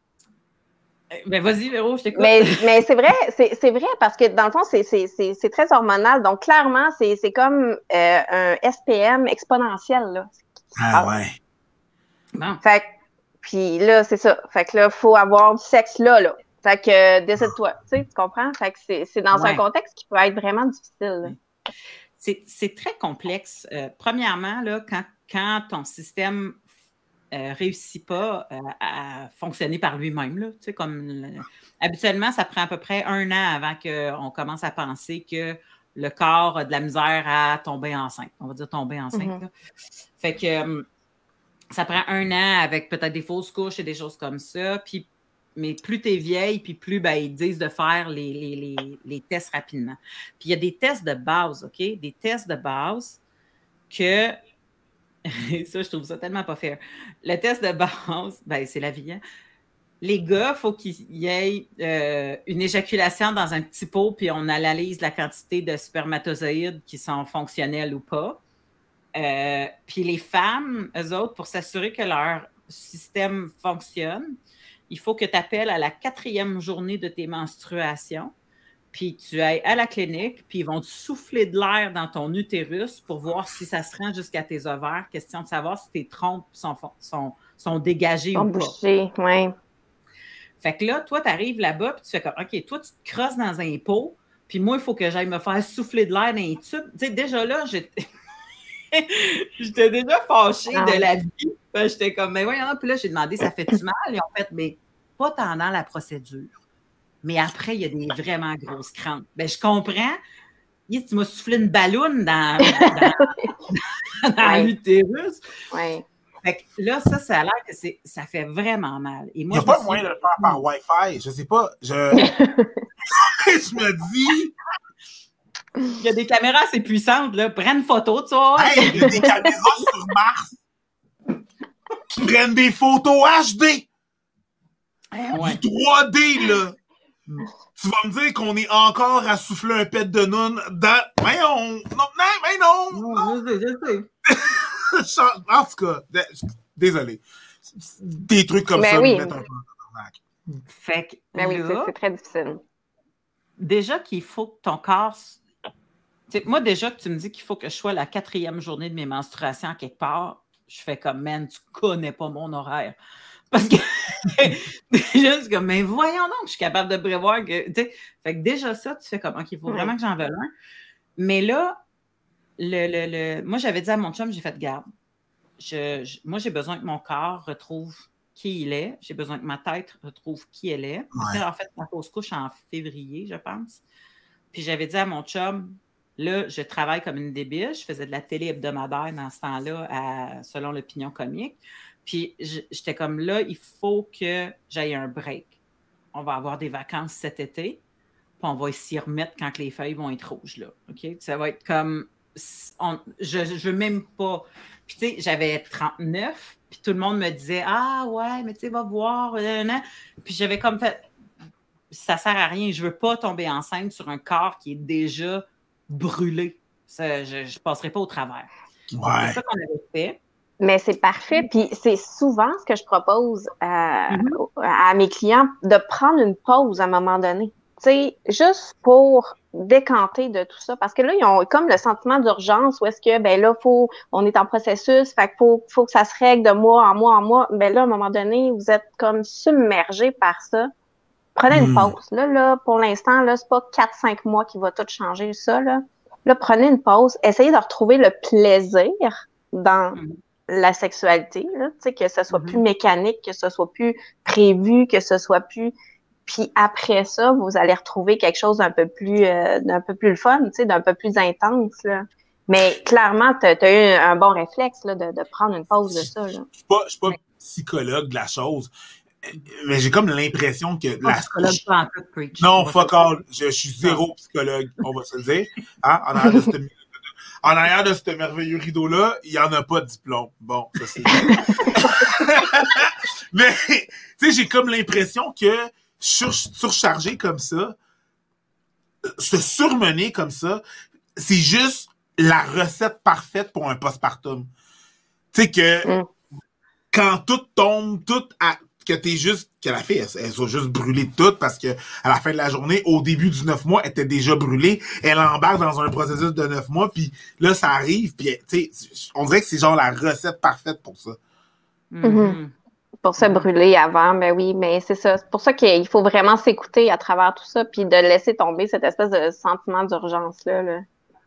Ben vas-y, Véro, je t'écoute. Mais, mais c'est vrai, c'est, c'est vrai parce que dans le fond, c'est, c'est, c'est, c'est très hormonal. Donc, clairement, c'est, c'est comme euh, un S P M exponentiel, là. Ah ouais. Bon. Fait que, puis là, c'est ça. Fait que là, il faut avoir du sexe là, là. Fait que, euh, décide-toi, tu sais, tu comprends? Fait que c'est, c'est dans ouais. un contexte qui peut être vraiment difficile. C'est, c'est très complexe. Euh, premièrement, là, quand, quand ton système euh, réussit pas euh, à fonctionner par lui-même, là, tu sais, comme le, habituellement, ça prend à peu près un an avant qu'on commence à penser que le corps a de la misère à tomber enceinte. On va dire tomber enceinte. Mm-hmm. Là. Fait que euh, ça prend un an avec peut-être des fausses couches et des choses comme ça. Puis, mais plus tu es vieille, puis plus ben, ils disent de faire les, les, les, les tests rapidement. Puis il y a des tests de base, OK? Des tests de base que... ça, je trouve ça tellement pas fair. Le test de base, ben, c'est la vie, hein? Les gars, il faut qu'il y ait euh, une éjaculation dans un petit pot, puis on analyse la quantité de spermatozoïdes qui sont fonctionnels ou pas. Euh, puis les femmes, eux autres, pour s'assurer que leur système fonctionne, il faut que tu appelles à la quatrième journée de tes menstruations, puis tu ailles à la clinique, puis ils vont te souffler de l'air dans ton utérus pour voir si ça se rend jusqu'à tes ovaires. Question de savoir si tes trompes sont, sont, sont dégagées ou pas. Bouchées, oui. Fait que là, toi, tu arrives là-bas, puis tu fais comme, OK, toi, tu te crosses dans un pot, puis moi, il faut que j'aille me faire souffler de l'air dans les tubes. Tu sais, déjà là, j'étais, j'étais déjà fâchée ah. de la vie. Puis j'étais comme, mais voyons, puis là, j'ai demandé, ça fait-tu mal? Ils ont fait, mais pas pendant la procédure. Mais après, il y a des vraiment grosses crampes. Ben, je comprends. Tu m'as soufflé une balloune dans, dans, dans ouais. l'utérus. Ouais. Fait que là, ça, ça a l'air que c'est, ça fait vraiment mal. Et moi, il n'y a pas moyen de le faire par Wi-Fi. Je sais pas. Je, je me dis... Il y a des caméras assez puissantes, là. Prends une photo, tu vois. Hey, il y a des caméras sur Mars qui prennent des photos H D. Eh ouais. Du trois D, là. Tu vas me dire qu'on est encore à souffler un pet de noun dans... Mais on... Non, non, mais non! non. Je sais, je sais. En tout cas, désolé. Des trucs comme mais ça oui. me mettent un peu en tabarnak. Fait que mais oui, là, c'est, c'est très difficile. Déjà qu'il faut que ton corps... T'sais, moi, déjà que tu me dis qu'il faut que je sois la quatrième journée de mes menstruations quelque part, je fais comme, man, tu connais pas mon horaire. Parce que juste comme, mais voyons donc, je suis capable de prévoir que. T'sais. Fait que déjà ça, tu fais comme, OK, il faut vraiment que j'en veuille un. Mais là, le, le, le, moi, j'avais dit à mon chum, j'ai fait garde. Je, je, moi, j'ai besoin que mon corps retrouve qui il est. J'ai besoin que ma tête retrouve qui elle est. Ouais. En fait, ma fausse couche en février, je pense. Puis j'avais dit à mon chum, là, je travaille comme une débile. Je faisais de la télé hebdomadaire dans ce temps-là, à, selon l'opinion comique. Puis j'étais comme là, il faut que j'aille un break. On va avoir des vacances cet été, puis on va s'y remettre quand les feuilles vont être rouges, là. OK? Ça va être comme... On, je ne veux même pas... Puis tu sais, j'avais trente-neuf, puis tout le monde me disait « Ah ouais, mais tu sais, va voir... Euh, » Puis j'avais comme fait... Ça ne sert à rien. Je ne veux pas tomber enceinte sur un corps qui est déjà brûlé. Ça, je ne passerai pas au travers. Ouais. C'est ça qu'on avait fait. Mais c'est parfait. Puis c'est souvent ce que je propose à, mm-hmm. à mes clients, de prendre une pause à un moment donné. Tu sais, juste pour décanter de tout ça. Parce que là, ils ont comme le sentiment d'urgence où est-ce que, ben là, faut, on est en processus, fait qu'il faut, faut que ça se règle de mois en mois en mois. Ben là, à un moment donné, vous êtes comme submergé par ça. Prenez une pause. Là, là, pour l'instant, là, c'est pas quatre cinq mois qui va tout changer ça, là. Là, prenez une pause. Essayez de retrouver le plaisir dans mm-hmm. la sexualité, là, tu sais, que ce soit mm-hmm. plus mécanique, que ce soit plus prévu, que ce soit plus... Puis après ça, vous allez retrouver quelque chose d'un peu plus euh, d'un peu plus le fun, tu sais, d'un peu plus intense, là. Mais clairement, tu as eu un bon réflexe, là, de, de prendre une pause de ça, là. Je suis pas, je suis pas psychologue de la chose, mais j'ai comme l'impression que... Oh, la... psychologue pas en tout, preach. Non, fuck all. Je, je suis zéro psychologue, on va se le dire. Hein? En arrière de cette, en arrière de ce merveilleux rideau-là, il n'y en a pas de diplôme. Bon, ça c'est... Mais, tu sais, j'ai comme l'impression que sur, surcharger comme ça, se surmener comme ça, c'est juste la recette parfaite pour un postpartum. Tu sais que mm. quand tout tombe, tout... À, que t'es juste, que la fille, elle, elle soit juste brûlée de tout parce que à la fin de la journée, au début du neuf mois, elle était déjà brûlée. Elle embarque dans un processus de neuf mois, puis là, ça arrive, puis tu sais, on dirait que c'est genre la recette parfaite pour ça. Mm-hmm. Pour se brûler avant, ben oui, mais c'est ça. C'est pour ça qu'il faut vraiment s'écouter à travers tout ça, puis de laisser tomber cette espèce de sentiment d'urgence-là. Là.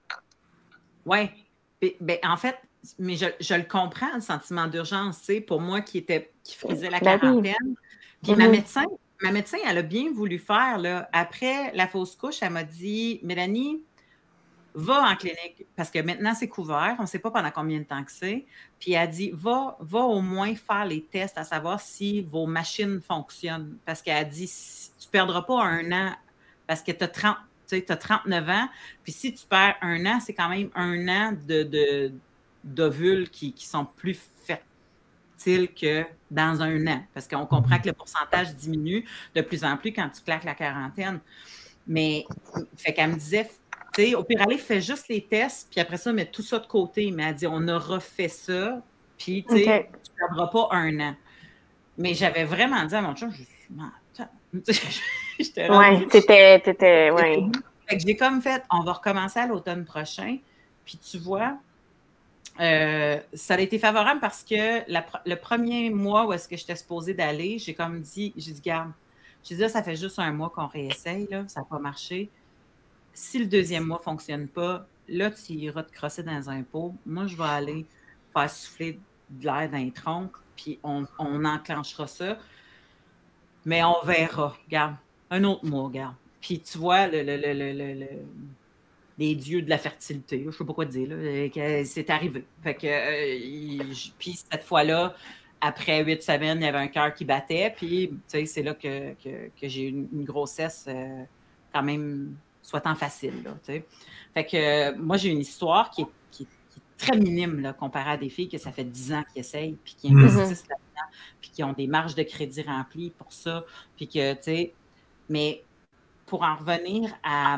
Oui. Ben, en fait, mais je, je le comprends, le sentiment d'urgence, tu sais, pour moi qui était qui faisait la quarantaine. Ben oui. Puis mm-hmm. ma médecin, ma médecin, elle a bien voulu faire, là, après la fausse couche, elle m'a dit, Mélanie, va en clinique, parce que maintenant, c'est couvert, on ne sait pas pendant combien de temps que c'est. Puis elle a dit, va, va au moins faire les tests à savoir si vos machines fonctionnent. Parce qu'elle a dit, tu ne perdras pas un an, parce que tu as trente, tu sais, tu as trente-neuf ans, puis si tu perds un an, c'est quand même un an de... de d'ovules qui, qui sont plus fertiles que dans un an. Parce qu'on comprend que le pourcentage diminue de plus en plus quand tu claques la quarantaine. Mais, fait qu'elle me disait, tu sais, au pire aller, fais juste les tests, puis après ça, mets tout ça de côté. Mais elle dit, on a refait ça, puis, tu sais, okay. tu ne perdras pas un an. Mais j'avais vraiment dit à mon chum, je suis mentale. Oui, t'étais, t'étais, oui. Fait que j'ai comme fait, on va recommencer à l'automne prochain, puis tu vois, Euh, ça a été favorable parce que la, le premier mois où est-ce que j'étais supposée d'aller, j'ai comme dit, j'ai dit, garde, j'ai dit, là, ça fait juste un mois qu'on réessaye, là, ça n'a pas marché. Si le deuxième mois ne fonctionne pas, là, tu iras te crosser dans un pot. Moi, je vais aller faire souffler de l'air dans les troncs, puis on, on enclenchera ça. Mais on verra, regarde, un autre mois, regarde. Puis tu vois, le... le, le, le, le des dieux de la fertilité. Je ne sais pas quoi dire. Là, que c'est arrivé. Fait que, euh, il, puis cette fois-là, après huit semaines, il y avait un cœur qui battait. Puis, c'est là que, que, que j'ai eu une, une grossesse euh, quand même soit-en facile. Là, fait que euh, moi, j'ai une histoire qui est, qui est, qui est très minime là, comparée à des filles que ça fait dix ans qu'ils essayent, puis qui investissent mm-hmm. là-dedans, puis qui ont des marges de crédit remplies pour ça. Puis que, tu sais, mais pour en revenir à.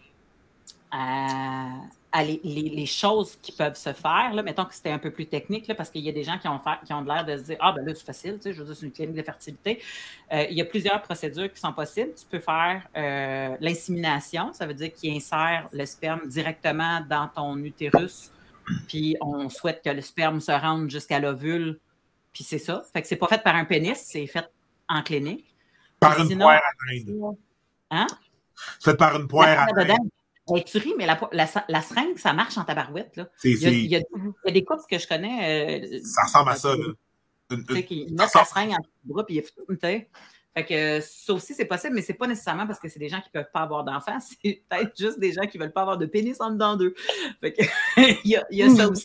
à À les, les, les choses qui peuvent se faire, là, mettons que c'était un peu plus technique, là, parce qu'il y a des gens qui ont, fait, qui ont l'air de se dire « Ah, ben là, c'est facile, tu sais, je veux dire, c'est une clinique de fertilité. Euh, » Il y a plusieurs procédures qui sont possibles. Tu peux faire euh, l'insémination, ça veut dire qu'ils insèrent le sperme directement dans ton utérus, puis on souhaite que le sperme se rende jusqu'à l'ovule, puis c'est ça. Fait que c'est pas fait par un pénis, c'est fait en clinique. Par puis une sinon, poire à dinde. Hein? C'est fait par une poire à dinde. Hey, tu ris, mais la, la, la seringue, ça marche en tabarouette. Là. Il, y a, il, y a, il y a des couples que je connais. Euh, ça ressemble à ça. Là. Une, une, ils mettent la seringue en bras puis ils fait que ça aussi, c'est possible, mais c'est pas nécessairement parce que c'est des gens qui ne peuvent pas avoir d'enfants. C'est peut-être juste des gens qui ne veulent pas avoir de pénis en dedans d'eux. Fait que, il, y a, il y a ça aussi.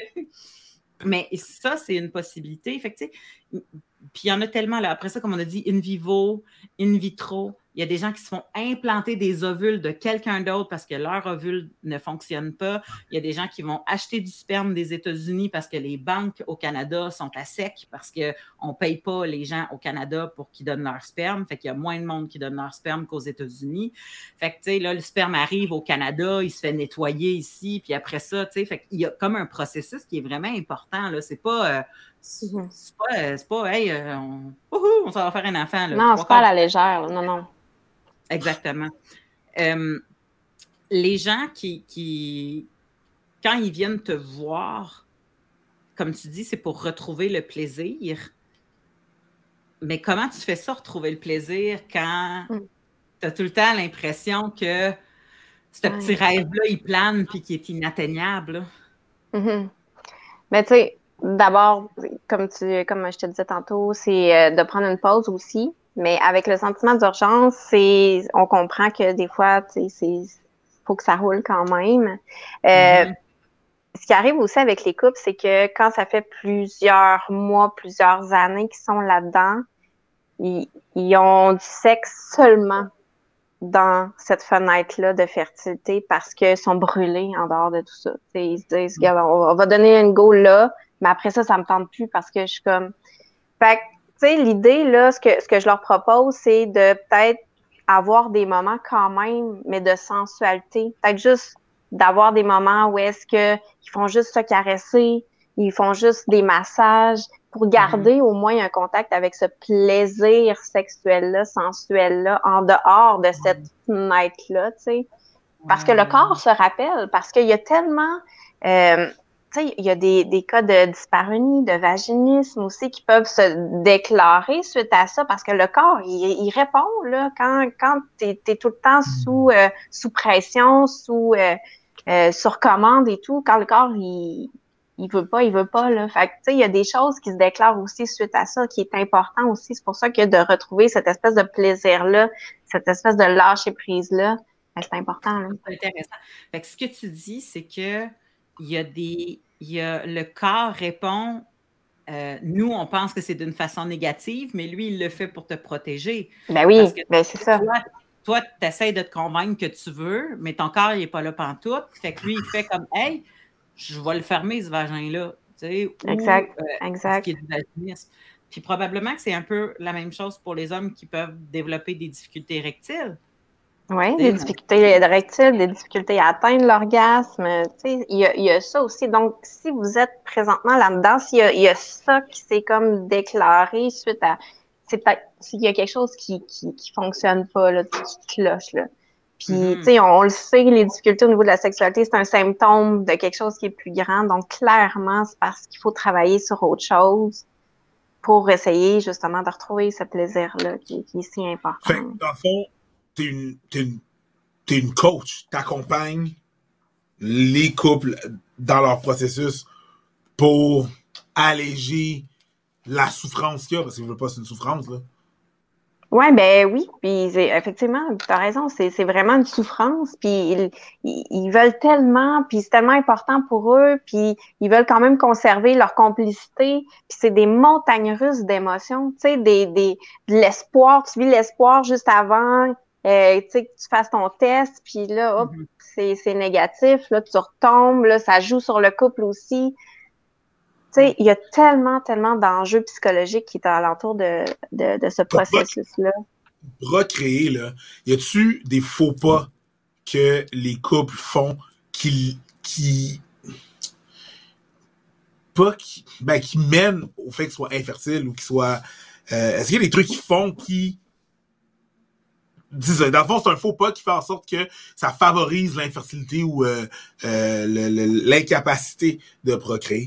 Mais ça, c'est une possibilité. Fait que, puis il y en a tellement. Là. Après ça, comme on a dit, in vivo, in vitro. Il y a des gens qui se font implanter des ovules de quelqu'un d'autre parce que leur ovule ne fonctionne pas. Il y a des gens qui vont acheter du sperme des États-Unis parce que les banques au Canada sont à sec parce qu'on ne paye pas les gens au Canada pour qu'ils donnent leur sperme. Fait qu'il y a moins de monde qui donne leur sperme qu'aux États-Unis. Fait que, tu sais, là, le sperme arrive au Canada, il se fait nettoyer ici, puis après ça, tu sais, fait qu'il y a comme un processus qui est vraiment important, là. C'est pas... Euh, c'est, c'est pas, c'est pas, hey, euh, on, on s'en va faire un enfant. Là, non, c'est pas à la légère. Là. Non, non. Exactement. Euh, les gens qui, qui, quand ils viennent te voir, comme tu dis, c'est pour retrouver le plaisir. Mais comment tu fais ça, retrouver le plaisir, quand mm. tu as tout le temps l'impression que ce ouais. petit rêve-là, il plane puis qu'il est inatteignable? Mm-hmm. Mais tu sais, d'abord, comme, tu, comme je te disais tantôt, c'est euh, de prendre une pause aussi. Mais avec le sentiment d'urgence, c'est, on comprend que des fois, tu sais, c'est, faut que ça roule quand même. Euh, mm-hmm. Ce qui arrive aussi avec les couples, c'est que quand ça fait plusieurs mois, plusieurs années qu'ils sont là-dedans, ils, ils ont du sexe seulement dans cette fenêtre-là de fertilité parce qu'ils sont brûlés en dehors de tout ça. T'sais, ils se disent, mm-hmm. on, on va donner une go là, mais après ça, ça me tente plus parce que je suis comme... Fait tu sais, l'idée, là, ce que, ce que je leur propose, c'est de peut-être avoir des moments quand même, mais de sensualité. Peut-être juste d'avoir des moments où est-ce que ils font juste se caresser, ils font juste des massages pour garder mm-hmm. au moins un contact avec ce plaisir sexuel-là, sensuel-là, en dehors de cette fenêtre-là, tu sais. Parce que le corps se rappelle, parce qu'il y a tellement... Euh, tu sais, il y a des, des cas de dyspareunie, de vaginisme aussi qui peuvent se déclarer suite à ça parce que le corps, il, il répond, là, quand, quand t'es, t'es tout le temps sous, euh, sous pression, sous, euh, euh, sur commande et tout, quand le corps, il, il veut pas, il veut pas, là. Fait que, tu sais, il y a des choses qui se déclarent aussi suite à ça qui est important aussi. C'est pour ça que de retrouver cette espèce de plaisir-là, cette espèce de lâcher-prise-là, ben, c'est important, là. C'est intéressant. Fait que ce que tu dis, c'est que il y a des, il y a, le corps répond, euh, nous, on pense que c'est d'une façon négative, mais lui, il le fait pour te protéger. Ben oui, ben c'est ça. Toi, toi tu essaies de te convaincre que tu veux, mais ton corps, il n'est pas là pantoute. Fait que lui, il fait comme, hey, je vais le fermer, ce vagin-là. Tu sais, ou, exact, euh, exact. Ce qui est du vaginisme. Puis probablement que c'est un peu la même chose pour les hommes qui peuvent développer des difficultés érectiles. Oui, des difficultés érectiles, des difficultés à atteindre l'orgasme, tu sais, il y a, il y a ça aussi. Donc, si vous êtes présentement là-dedans, s'il y a, il y a ça qui s'est comme déclaré suite à, c'est peut-être, s'il y a quelque chose qui, qui, qui fonctionne pas, là, qui cloche, là. Puis, mm-hmm. tu sais, on, on le sait, les difficultés au niveau de la sexualité, c'est un symptôme de quelque chose qui est plus grand. Donc, clairement, c'est parce qu'il faut travailler sur autre chose pour essayer, justement, de retrouver ce plaisir-là qui, qui est si important. Fait que, dans le fond, t'es une, t'es une, t'es une coach, t'accompagnes les couples dans leur processus pour alléger la souffrance qu'il y a, parce que je veux pas, c'est une souffrance, là. Ouais, ben oui, puis c'est- effectivement, tu as raison, c'est c'est vraiment une souffrance, puis ils, ils, ils veulent tellement, puis c'est tellement important pour eux, puis ils veulent quand même conserver leur complicité, puis c'est des montagnes russes d'émotions, tu sais, des, des, de l'espoir, tu vis l'espoir juste avant, euh, tu sais, que tu fasses ton test, puis là, hop, Mhm. c'est c'est négatif, là, tu retombes, là, ça joue sur le couple aussi. Tu sais, il y a tellement, tellement d'enjeux psychologiques qui sont alentour de, de, de ce processus-là. Procréer, là, y a-tu des faux pas que les couples font qui, qui, pas qui, ben, qui mènent au fait qu'ils soient infertiles ou qu'ils soient, euh, est-ce qu'il y a des trucs qu'ils font qui, disons, dans le fond, c'est un faux pas qui fait en sorte que ça favorise l'infertilité ou euh, euh, le- le- l'incapacité de procréer?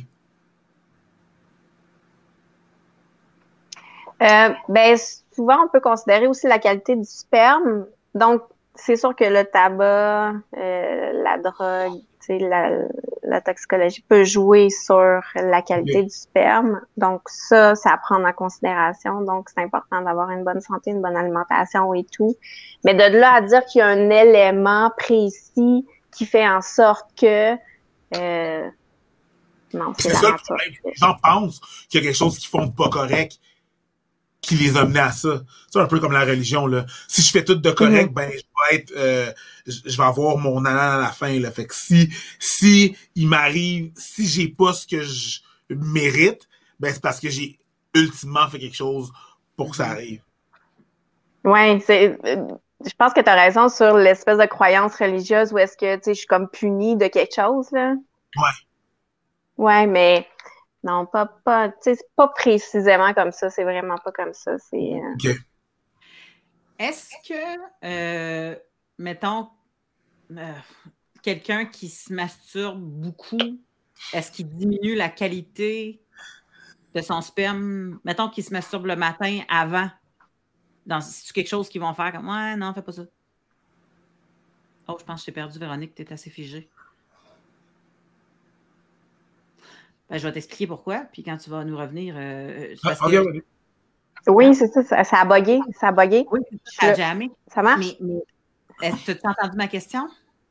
Euh, ben, souvent, on peut considérer aussi la qualité du sperme. Donc, c'est sûr que le tabac, euh, la drogue, tu sais, la, la toxicologie peut jouer sur la qualité Okay. du sperme. Donc, ça, c'est à prendre en considération. Donc, c'est important d'avoir une bonne santé, une bonne alimentation et tout. Mais de là à dire qu'il y a un élément précis qui fait en sorte que... Euh, non, c'est C'est la ça le nature. problème. Les gens pensent qu'il y a quelque chose qu'ils font de pas correct qui les a menés à ça. C'est un peu comme la religion, là. Si je fais tout de correct, Mhm. ben, je vais être, euh, je je vais avoir mon ananas à la fin, là. Fait que si, si il m'arrive, si j'ai pas ce que je mérite, ben, c'est parce que j'ai ultimement fait quelque chose pour que ça arrive. Ouais, c'est, euh, je pense que tu as raison sur l'espèce de croyance religieuse où est-ce que, tu sais, je suis comme punie de quelque chose, là. Ouais. Ouais, mais non, pas, pas, tu sais, c'est pas précisément comme ça. C'est vraiment pas comme ça. C'est, euh, OK. Est-ce que, euh, mettons, euh, quelqu'un qui se masturbe beaucoup, est-ce qu'il diminue la qualité de son sperme? Mettons qu'il se masturbe le matin avant. Dans, c'est quelque chose qu'ils vont faire comme ouais, non, fais pas ça. Oh, je pense que je t'ai perdu, Véronique, t'es assez figée. Ben, je vais t'expliquer pourquoi, puis quand tu vas nous revenir, euh, c'est parce Ah, OK, que. ouais. Oui, Hein? c'est ça, ça, ça a bugué, ça a bugué. Oui, Je suis ça a là. jamais. Ça marche? Mais, mais est-ce que tu as entendu ma question?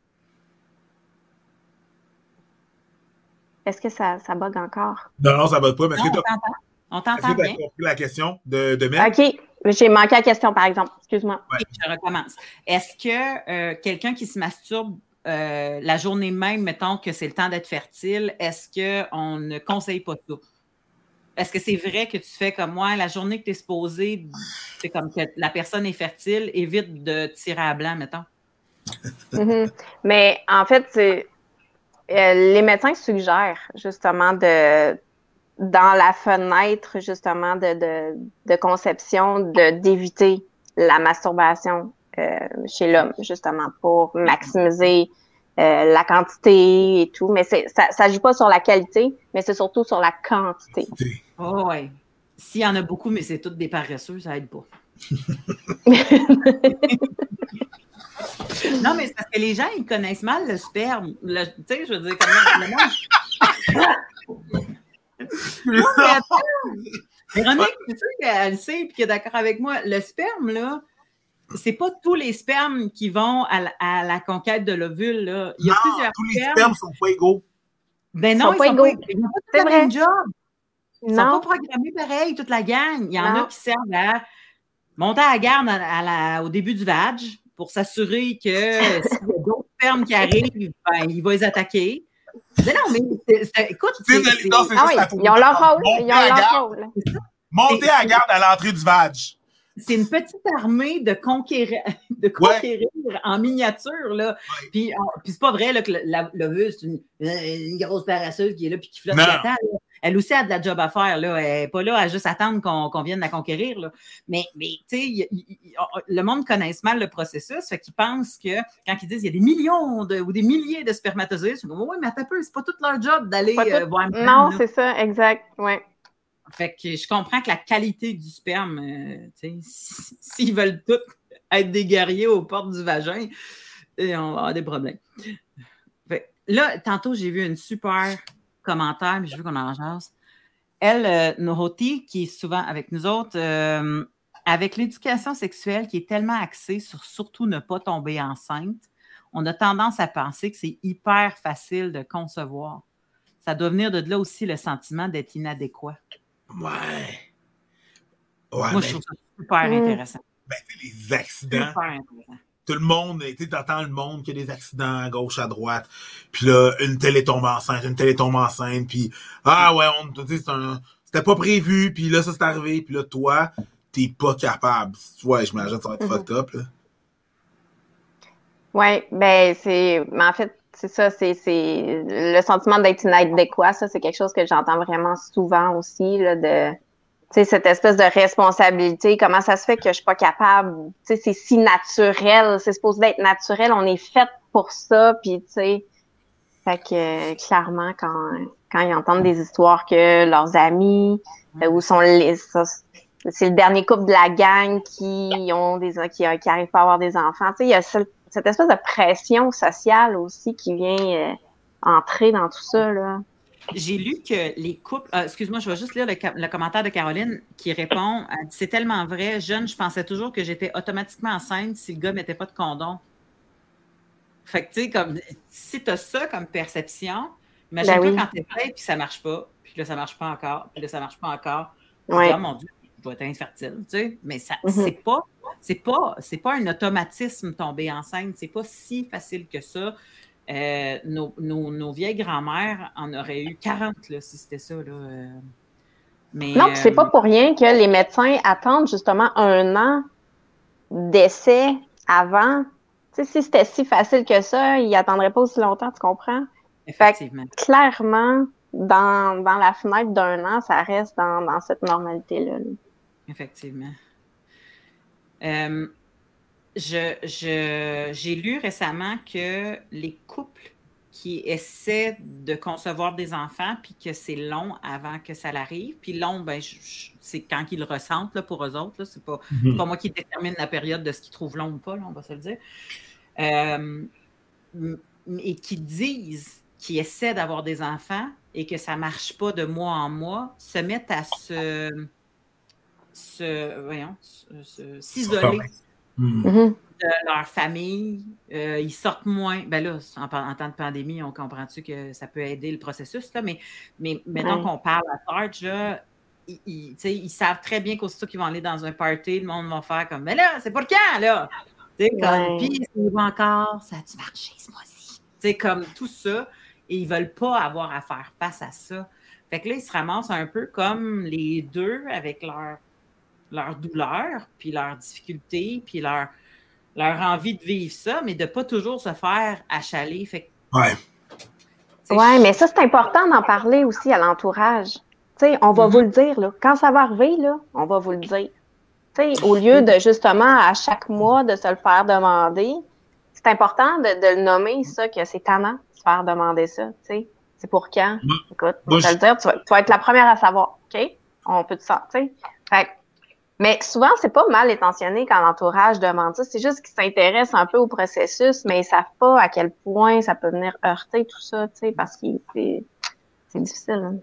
Est-ce que ça, ça bug encore? Non, non, ça va pas. Mais est-ce Non, que on tu t'entend. On est-ce t'entend que tu as bien. compris la question de, de Mel? OK. J'ai manqué la question, par exemple. Excuse-moi. Ouais. Ok, je recommence. Est-ce que euh, quelqu'un qui se masturbe euh, la journée même, mettons que c'est le temps d'être fertile, est-ce qu'on ne conseille pas ça? Est-ce que c'est vrai que tu fais comme moi, la journée que tu es supposé, c'est comme que la personne est fertile, évite de tirer à blanc, mettons? Mhm. Mais en fait, c'est, euh, les médecins suggèrent justement de dans la fenêtre justement de, de, de conception de d'éviter la masturbation euh, chez l'homme justement pour maximiser euh, la quantité et tout, mais c'est ça ça joue pas sur la qualité, mais c'est surtout sur la quantité. Oh ouais. S'il y en a beaucoup, mais c'est toutes des paresseux, ça aide pas. Non, mais c'est parce que les gens, ils connaissent mal le sperme. Le- Tu sais, je veux dire, comment le monde. Non, mais attends. Véronique, tu sais qu'elle sait et qu'elle est d'accord avec moi. Le sperme, là, c'est pas tous les spermes qui vont à la, à la conquête de l'ovule, là. Il y a Non, plusieurs tous les spermes. spermes sont pas égaux. Ben Ils non, sont ils pas sont pas, égaux. ils n'ont pas tous C'est la vrai. même job. Ils sont pas Non, programmés pareil, toute la gang. Il y en a non. qui servent à monter à la garde à, à la- au début du vag pour s'assurer que s'il y a d'autres spermes qui arrivent, ben, il va les attaquer. Mais non, mais c'est- c'est- écoute, c'est C'est c'est- non, c'est Ah juste oui, la ils ont leur rôle, Monter ils ont à leur garde, rôle. monter c'est- à garde à l'entrée du vag. c'est une petite armée de conquérir, de conquérir en miniature, là. Ouais. Puis, on- puis c'est pas vrai là, que le- la- l'ovule, c'est une, une grosse paresseuse qui est là puis qui flotte Non. qui attend, là. Elle aussi a de la job à faire, là. Elle n'est pas là à juste attendre qu'on qu'on vienne la conquérir, là. Mais, mais tu sais, il- il- il- le monde connaisse mal le processus, fait qu'ils pensent que quand ils disent qu'il y a des millions de, ou des milliers de spermatozoïdes, ils disent oui, mais attends un peu, c'est pas tout leur job d'aller Pas tout- euh, voir une Non, femme, là. c'est ça, exact. Ouais. Fait que je comprends que la qualité du sperme, euh, tu sais, s- s'ils veulent tous être des guerriers aux portes du vagin, et on va avoir des problèmes. Fait que là, tantôt, j'ai vu une super commentaire, mais je veux qu'on en jase. Elle, euh, Nohoti, qui est souvent avec nous autres, euh, avec l'éducation sexuelle qui est tellement axée sur surtout ne pas tomber enceinte, on a tendance à penser que c'est hyper facile de concevoir. Ça doit venir de là aussi le sentiment d'être inadéquat. Ouais. Ouais, Moi, mais, je trouve ça super Mm. intéressant. ben, les accidents. Super intéressant. Tout le monde, tu sais, t'entends le monde qu'il y a des accidents à gauche, à droite. Puis là, une télé tombe enceinte, une télé tombe enceinte. Puis, ah ouais, on, tu sais, c'est un, c'était pas prévu. Puis là, ça c'est arrivé. Puis là, toi, t'es pas capable. Ouais, j'imagine que ça va être Mhm. fucked up, là. Oui, ben c'est. Mais en fait, c'est ça, c'est, c'est le sentiment d'être inadéquat, ça, c'est quelque chose que j'entends vraiment souvent aussi, là, de. Tu sais, cette espèce de responsabilité, comment ça se fait que je suis pas capable, tu sais, c'est si naturel, c'est supposé d'être naturel, on est fait pour ça, puis tu sais, fait que euh, clairement, quand, quand ils entendent des histoires que leurs amis, euh, ou sont les, ça, c'est le dernier couple de la gang qui ont des, qui, qui arrivent pas à avoir des enfants, tu sais, il y a cette, cette espèce de pression sociale aussi qui vient euh, entrer dans tout ça, là. J'ai lu que les couples. euh, excuse-moi, je vais juste lire le, ca- le commentaire de Caroline qui répond. Elle dit, c'est tellement vrai. Jeune, je pensais toujours que j'étais automatiquement enceinte si le gars ne mettait pas de condom. Fait que, tu sais, comme si tu as ça comme perception, imagine-toi Ben oui. quand tu es prêt puis ça marche pas, puis là, ça marche pas encore, puis là, ça marche pas encore. Tu Ouais. dis, oh mon Dieu, je dois être infertile, tu sais. Mais ça, Mhm. c'est pas. C'est pas, c'est pas un automatisme tomber enceinte. C'est pas si facile que ça. Euh, nos, nos, nos vieilles grand-mères en auraient eu quarante, là, si c'était ça. Là. Euh, mais, Non, puis c'est euh, pas pour rien que les médecins attendent justement un an d'essai avant. Tu sais, si c'était si facile que ça, ils attendraient pas aussi longtemps, tu comprends? effectivement. Fait que, clairement, dans, dans la fenêtre d'un an, ça reste dans, dans cette normalité-là. là. Effectivement. Euh, je, je, j'ai lu récemment que les couples qui essaient de concevoir des enfants, puis que c'est long avant que ça l'arrive, puis long, ben, je- je- c'est quand ils le ressentent là, pour eux autres. Là, c'est pas, c'est pas moi qui détermine la période de ce qu'ils trouvent long ou pas, là, on va se le dire. Euh, m- et qui disent qu'ils essaient d'avoir des enfants et que ça ne marche pas de mois en mois, se mettent à se, se voyons, se- se- s'isoler Hmm. Mhm. de leur famille. Euh, ils sortent moins. Ben là, en, par- en temps de pandémie, on comprend-tu que ça peut aider le processus, là, mais, mais mettons Ouais. qu'on parle à Sarge, là, ils, ils, tu sais, ils savent très bien qu'aussitôt qu'ils vont aller dans un party, le monde va faire comme, mais là, c'est pour quand, là? Tu sais, comme, Ouais. puis, ils vont encore, ça a-tu marché ce mois-ci? Tu sais, comme tout ça, et ils veulent pas avoir à faire face à ça. Fait que là, ils se ramassent un peu comme les deux avec leur, leur douleur, puis leurs difficultés, puis leur, leur envie de vivre ça, mais de ne pas toujours se faire achaler. Fait que, Ouais. tu sais, Ouais, je- mais ça, c'est important d'en parler aussi à l'entourage. Tu sais, on va Mhm. vous le dire, là. Quand ça va arriver, là, on va vous le dire. Tu sais, au lieu de justement à chaque mois de se le faire demander, c'est important de, de le nommer, ça, que c'est tannant de se faire demander ça. Tu sais, c'est pour quand? Moi- Écoute, moi, je vais te je- le dire, tu vas, tu vas être la première à savoir. OK? On peut te sortir. Tu sais. Fait que- mais souvent, c'est pas mal intentionné quand l'entourage demande ça. C'est juste qu'ils s'intéressent un peu au processus, mais ils savent pas à quel point ça peut venir heurter tout ça, tu sais, parce que c'est, c'est difficile. Hein.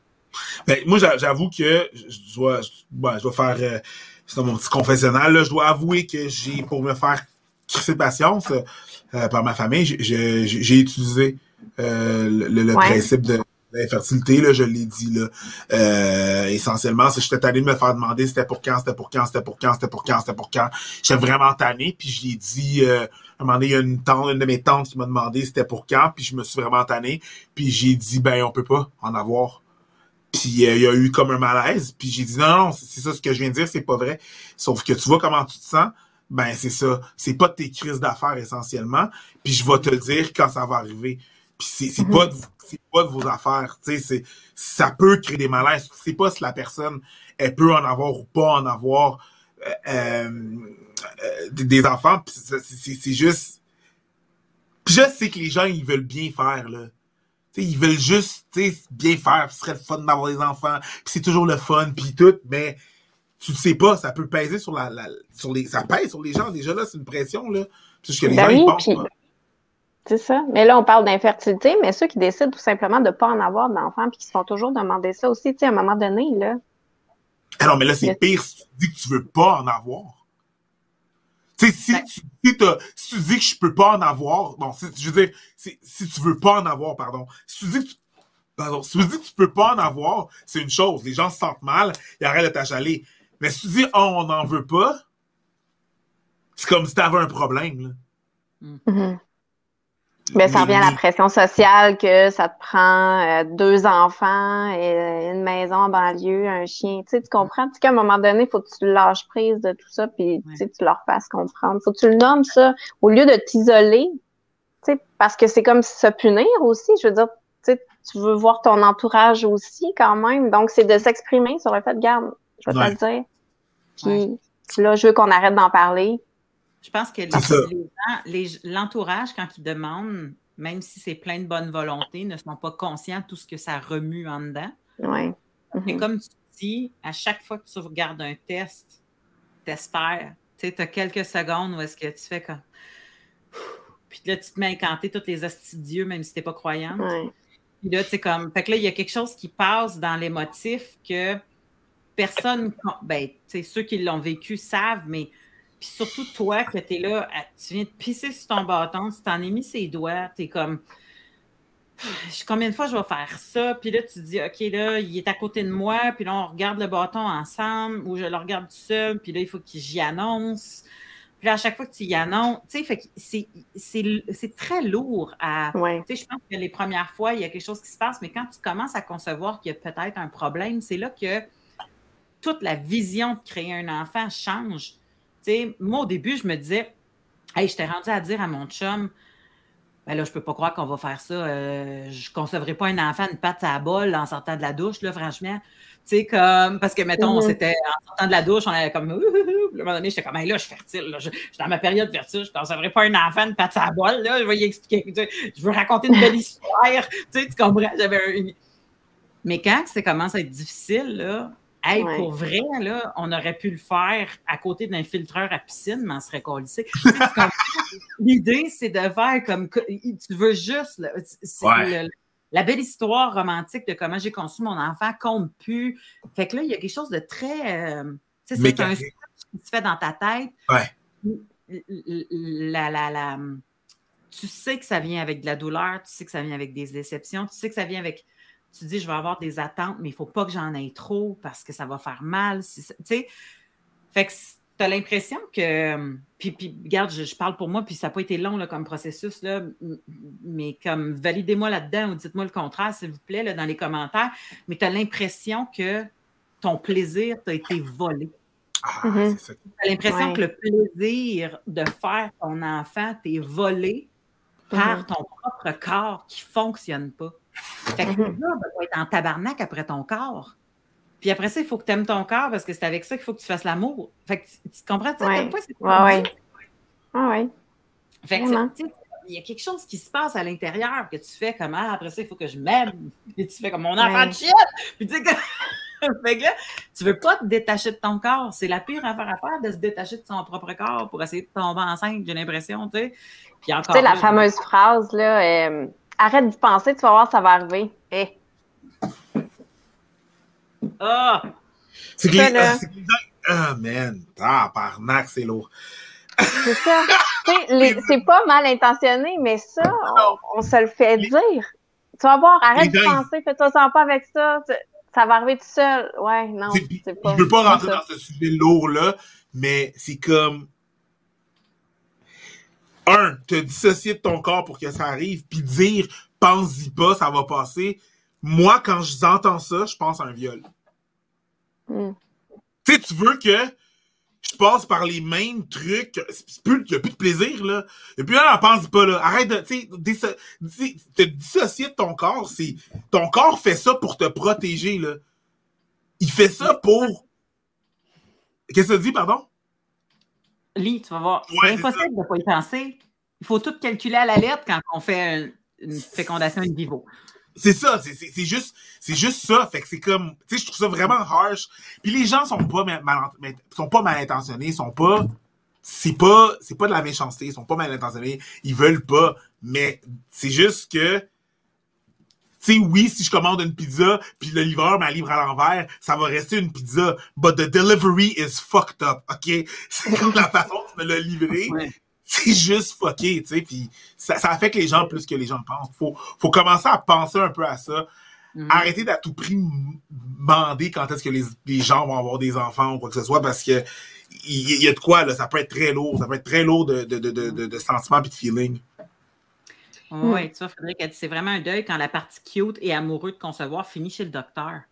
Ben, moi, j'a- j'avoue que je je dois, je, ben, je dois faire, euh, c'est mon petit confessionnal, là, je dois avouer que j'ai, pour me faire crisser de patience euh, par ma famille, j'ai, j'ai, j'ai utilisé euh, le, le Ouais. principe de l'infertilité, là, je l'ai dit, là. Euh, essentiellement, c'est que j'étais tanné de me faire demander c'était pour quand, c'était pour quand, c'était pour quand, c'était pour quand, c'était pour quand. J'étais vraiment tanné, puis je l'ai dit, euh, à un moment donné, il y a une tante, une de mes tantes qui m'a demandé c'était pour quand, puis je me suis vraiment tanné, puis j'ai dit, ben, on peut pas en avoir. Puis euh, il y a eu comme un malaise. Puis j'ai dit non, non, c'est, c'est ça ce que je viens de dire, c'est pas vrai. Sauf que tu vois comment tu te sens, ben c'est ça. C'est pas de tes crises d'affaires essentiellement. Puis je vais te le dire quand ça va arriver. Puis c'est, c'est Mhm. pas de, c'est pas de vos affaires. Tu sais, c'est, ça peut créer des malaises. C'est pas si la personne, elle peut en avoir ou pas en avoir euh, euh, euh, des, des enfants. Puis c'est, c'est, c'est juste. Puis je sais que les gens, ils veulent bien faire, là. T'sais, ils veulent juste t'sais, bien faire, ce serait le fun d'avoir des enfants, puis c'est toujours le fun, puis tout, mais tu sais pas, ça peut peser sur la, la sur les, ça pèse sur les gens, déjà là, c'est une pression, là, parce que les Ben gens, oui, ils pensent puis pas. c'est ça. Mais là, on parle d'infertilité, mais ceux qui décident tout simplement de pas en avoir d'enfants puis qui se font toujours demander ça aussi, tu sais, à un moment donné, là. Alors, mais là, c'est Mais... pire si tu dis que tu veux pas en avoir. Tu sais, si, Ben... tu, si, si tu dis que je peux pas en avoir, bon, si, je veux dire, si, si tu veux pas en avoir, pardon, si tu dis que tu, pardon, si tu dis que tu peux pas en avoir, c'est une chose. Les gens se sentent mal, ils arrêtent de t'achaler. Mais si tu dis, oh, on n'en veut pas, c'est comme si t'avais un problème, là. Mm-hmm. Ben, ça revient à la pression sociale que ça te prend euh, deux enfants, et une maison en banlieue, un chien. Tu sais, tu comprends? Tu sais qu'à un moment donné, il faut que tu lâches prise de tout ça, puis tu sais, tu leur fasses comprendre. Faut que tu le nommes, ça, au lieu de t'isoler, tu sais, parce que c'est comme se punir aussi. Je veux dire, tu sais, tu veux voir ton entourage aussi quand même. Donc, c'est de s'exprimer sur le fait de garde. Je vais ouais. te le dire. Puis ouais. là, je veux qu'on arrête d'en parler. Je pense que les, les gens, les, l'entourage, quand ils demandent, même si c'est plein de bonne volonté, ne sont pas conscients de tout ce que ça remue en dedans. Ouais. Mm-hmm. Et comme tu dis, à chaque fois que tu regardes un test, t'espères. Tu sais, tu as quelques secondes où est-ce que tu fais comme... Puis là, tu te mets à incanter toutes les hosties d'Dieu, même si tu n'es pas croyante. Ouais. Puis là, tu sais, comme... Fait que là, il y a quelque chose qui passe dans l'émotif que personne... Ben, tu sais, ceux qui l'ont vécu savent, mais... Puis surtout, toi, que t'es là, tu viens de pisser sur ton bâton, tu t'en es mis ses doigts, t'es comme, combien de fois je vais faire ça? Puis là, tu te dis, OK, là, il est à côté de moi, puis là, on regarde le bâton ensemble, ou je le regarde tout seul, puis là, il faut que j'y annonce. Puis là, à chaque fois que tu y annonces, tu sais, fait que c'est, c'est, c'est très lourd à... Ouais. Tu sais, je pense que les premières fois, il y a quelque chose qui se passe, mais quand tu commences à concevoir qu'il y a peut-être un problème, c'est là que toute la vision de créer un enfant change. Tu sais, moi, au début, je me disais, hey, j'étais rendue à dire à mon chum, ben là, je peux pas croire qu'on va faire ça. Euh, je concevrai pas un enfant, une patte à la bolle en sortant de la douche, là, franchement. Tu sais, comme, parce que, mettons, mm-hmm. c'était en sortant de la douche, on avait comme, à un moment donné, j'étais comme, hey, là, je suis fertile, là, je, je suis dans ma période fertile, je concevrai pas un enfant, une patte à la bolle, là, je vais y expliquer, tu sais, je veux raconter une belle histoire, tu sais, tu comprends, j'avais un... Mais quand ça commence à être difficile, là, hey, ouais. Pour vrai, là, on aurait pu le faire à côté d'un filtreur à piscine, mais on serait collissé. L'idée, c'est de faire comme... Tu veux juste... Là, c'est ouais. le, la belle histoire romantique de comment j'ai conçu mon enfant compte plus. Fait que là, il y a quelque chose de très... Euh, tu sais, c'est un sketch qui se fait dans ta tête. Ouais. La, la, la, tu sais que ça vient avec de la douleur, tu sais que ça vient avec des déceptions, tu sais que ça vient avec... Tu dis, je vais avoir des attentes, mais il ne faut pas que j'en aie trop parce que ça va faire mal. Tu sais, fait que tu as l'impression que... Puis, puis regarde, je, je parle pour moi, puis ça n'a pas été long là, comme processus, là, mais comme validez-moi là-dedans ou dites-moi le contraire, s'il vous plaît, là, dans les commentaires. Mais tu as l'impression que ton plaisir t'a été volé. Ah, mm-hmm. c'est ça. Tu as l'impression ouais. que le plaisir de faire ton enfant t'est volé mm-hmm. par ton propre corps qui ne fonctionne pas. Fait que mm-hmm. là, tu vas être en tabarnak après ton corps. Puis après ça, il faut que tu aimes ton corps parce que c'est avec ça qu'il faut que tu fasses l'amour. Fait que tu, tu comprends? Tu sais, ouais. Quoi, c'est ouais, ouais. Ah ouais. Fait que tu sais, il y a quelque chose qui se passe à l'intérieur que tu fais comme ah, après ça, il faut que je m'aime. Puis tu fais comme mon enfant ouais. de shit. Puis tu sais, que... fait que là, tu veux pas te détacher de ton corps. C'est la pire affaire à faire de se détacher de son propre corps pour essayer de tomber enceinte, j'ai l'impression, tu sais. Puis encore. Tu sais, la là, fameuse je... phrase, là, euh, arrête d'y penser, tu vas voir, ça va arriver. Hey. Ah! Oh! C'est que les... Ah, oh, man! Ah, parnac, c'est lourd. C'est ça. les... C'est pas mal intentionné, mais ça, on, on se le fait les... dire. Tu vas voir, arrête de penser, fais-toi sans pas avec ça. Tu... Ça va arriver tout seul. Ouais, non, c'est, c'est pas... Je veux pas rentrer dans ce sujet lourd-là, mais c'est comme... Un, te dissocier de ton corps pour que ça arrive, puis dire, pense-y pas, ça va passer. Moi, quand j'entends ça, je pense à un viol. Mm. Tu sais, tu veux que je passe par les mêmes trucs, il n'y a plus de plaisir, là. Et puis là, pense pas, là. Arrête de, tu sais, te dissocier de ton corps, c'est, ton corps fait ça pour te protéger, là. Il fait ça pour... Qu'est-ce que tu dis, pardon? Lis, tu vas voir. Ouais, c'est impossible de ne pas y penser. Il faut tout calculer à la lettre quand on fait une fécondation in vivo. C'est ça, c'est, c'est, c'est juste c'est juste ça. Fait que c'est comme, tu sais, je trouve ça vraiment harsh. Puis les gens sont pas mal, mal sont pas mal intentionnés, sont pas, c'est pas, c'est pas de la méchanceté, ils sont pas mal intentionnés, ils veulent pas, mais c'est juste que, Tu sais, oui, si je commande une pizza, puis le livreur me la livre à l'envers, ça va rester une pizza. But the delivery is fucked up, OK? C'est comme la façon dont tu me l'as livré. Ouais. C'est juste fucké, tu sais, puis ça, ça affecte les gens plus que les gens pensent. Faut, faut commencer à penser un peu à ça. Mm-hmm. Arrêter d'à tout prix demander quand est-ce que les, les gens vont avoir des enfants ou quoi que ce soit, parce que il y, y a de quoi, là, ça peut être très lourd, ça peut être très lourd de, de, de, de, de, de sentiments et de feelings. Oui, mm. tu vois, Frédéric, c'est vraiment un deuil quand la partie cute et amoureux de concevoir finit chez le docteur.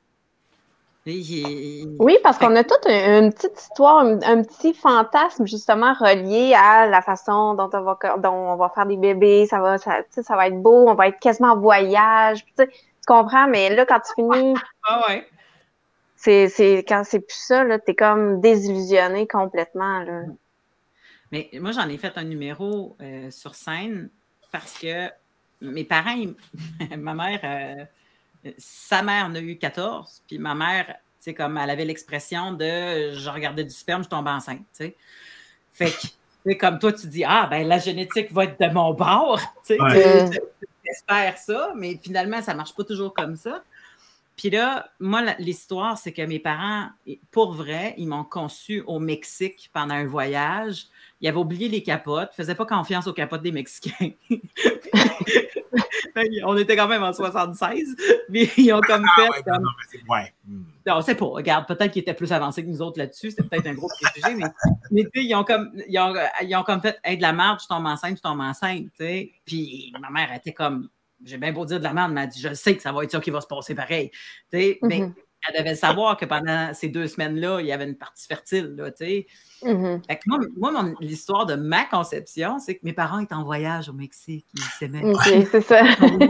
Oui, parce qu'on a toute une, une petite histoire, un, un petit fantasme justement relié à la façon dont on va, dont on va faire des bébés, ça va, ça, ça va être beau, on va être quasiment en voyage, tu comprends, mais là, quand tu finis, ah ouais. c'est, c'est, quand c'est plus ça, là, t'es comme désillusionné complètement, là. Mais moi, j'en ai fait un numéro euh, sur scène parce que mes parents, ils, ma mère... Euh, sa mère en a eu quatorze, puis ma mère, tu sais, comme elle avait l'expression de « je regardais du sperme, je tombe enceinte », tu sais. Fait que, comme toi, tu dis « ah, ben la génétique va être de mon bord », tu sais, ouais. J'espère ça, mais finalement, ça marche pas toujours comme ça. Puis là, moi, l'histoire, c'est que mes parents, pour vrai, ils m'ont conçu au Mexique pendant un voyage. Ils avaient oublié les capotes, ils faisaient pas confiance aux capotes des Mexicains. On était quand même en soixante-seize, mais ils ont comme ah, fait... Ouais, comme... non, mais c'est... Ouais. Non, on sait pas. Regarde, peut-être qu'ils étaient plus avancés que nous autres là-dessus. C'était peut-être un gros préjugé, mais, mais tu sais, ils ont comme, ils ont, ils ont comme fait hey, de la merde, je tombe enceinte, je tombe enceinte, tu sais. Puis ma mère était comme, j'ai bien beau dire de la merde, elle m'a dit, je sais que ça va être ça qui va se passer pareil. Tu sais, mm-hmm. Mais elle devait savoir que pendant ces deux semaines-là, il y avait une partie fertile, là, tu sais. Mm-hmm. Fait que moi, moi mon, l'histoire de ma conception, c'est que mes parents étaient en voyage au Mexique, ils s'aimaient. OK, c'est ça.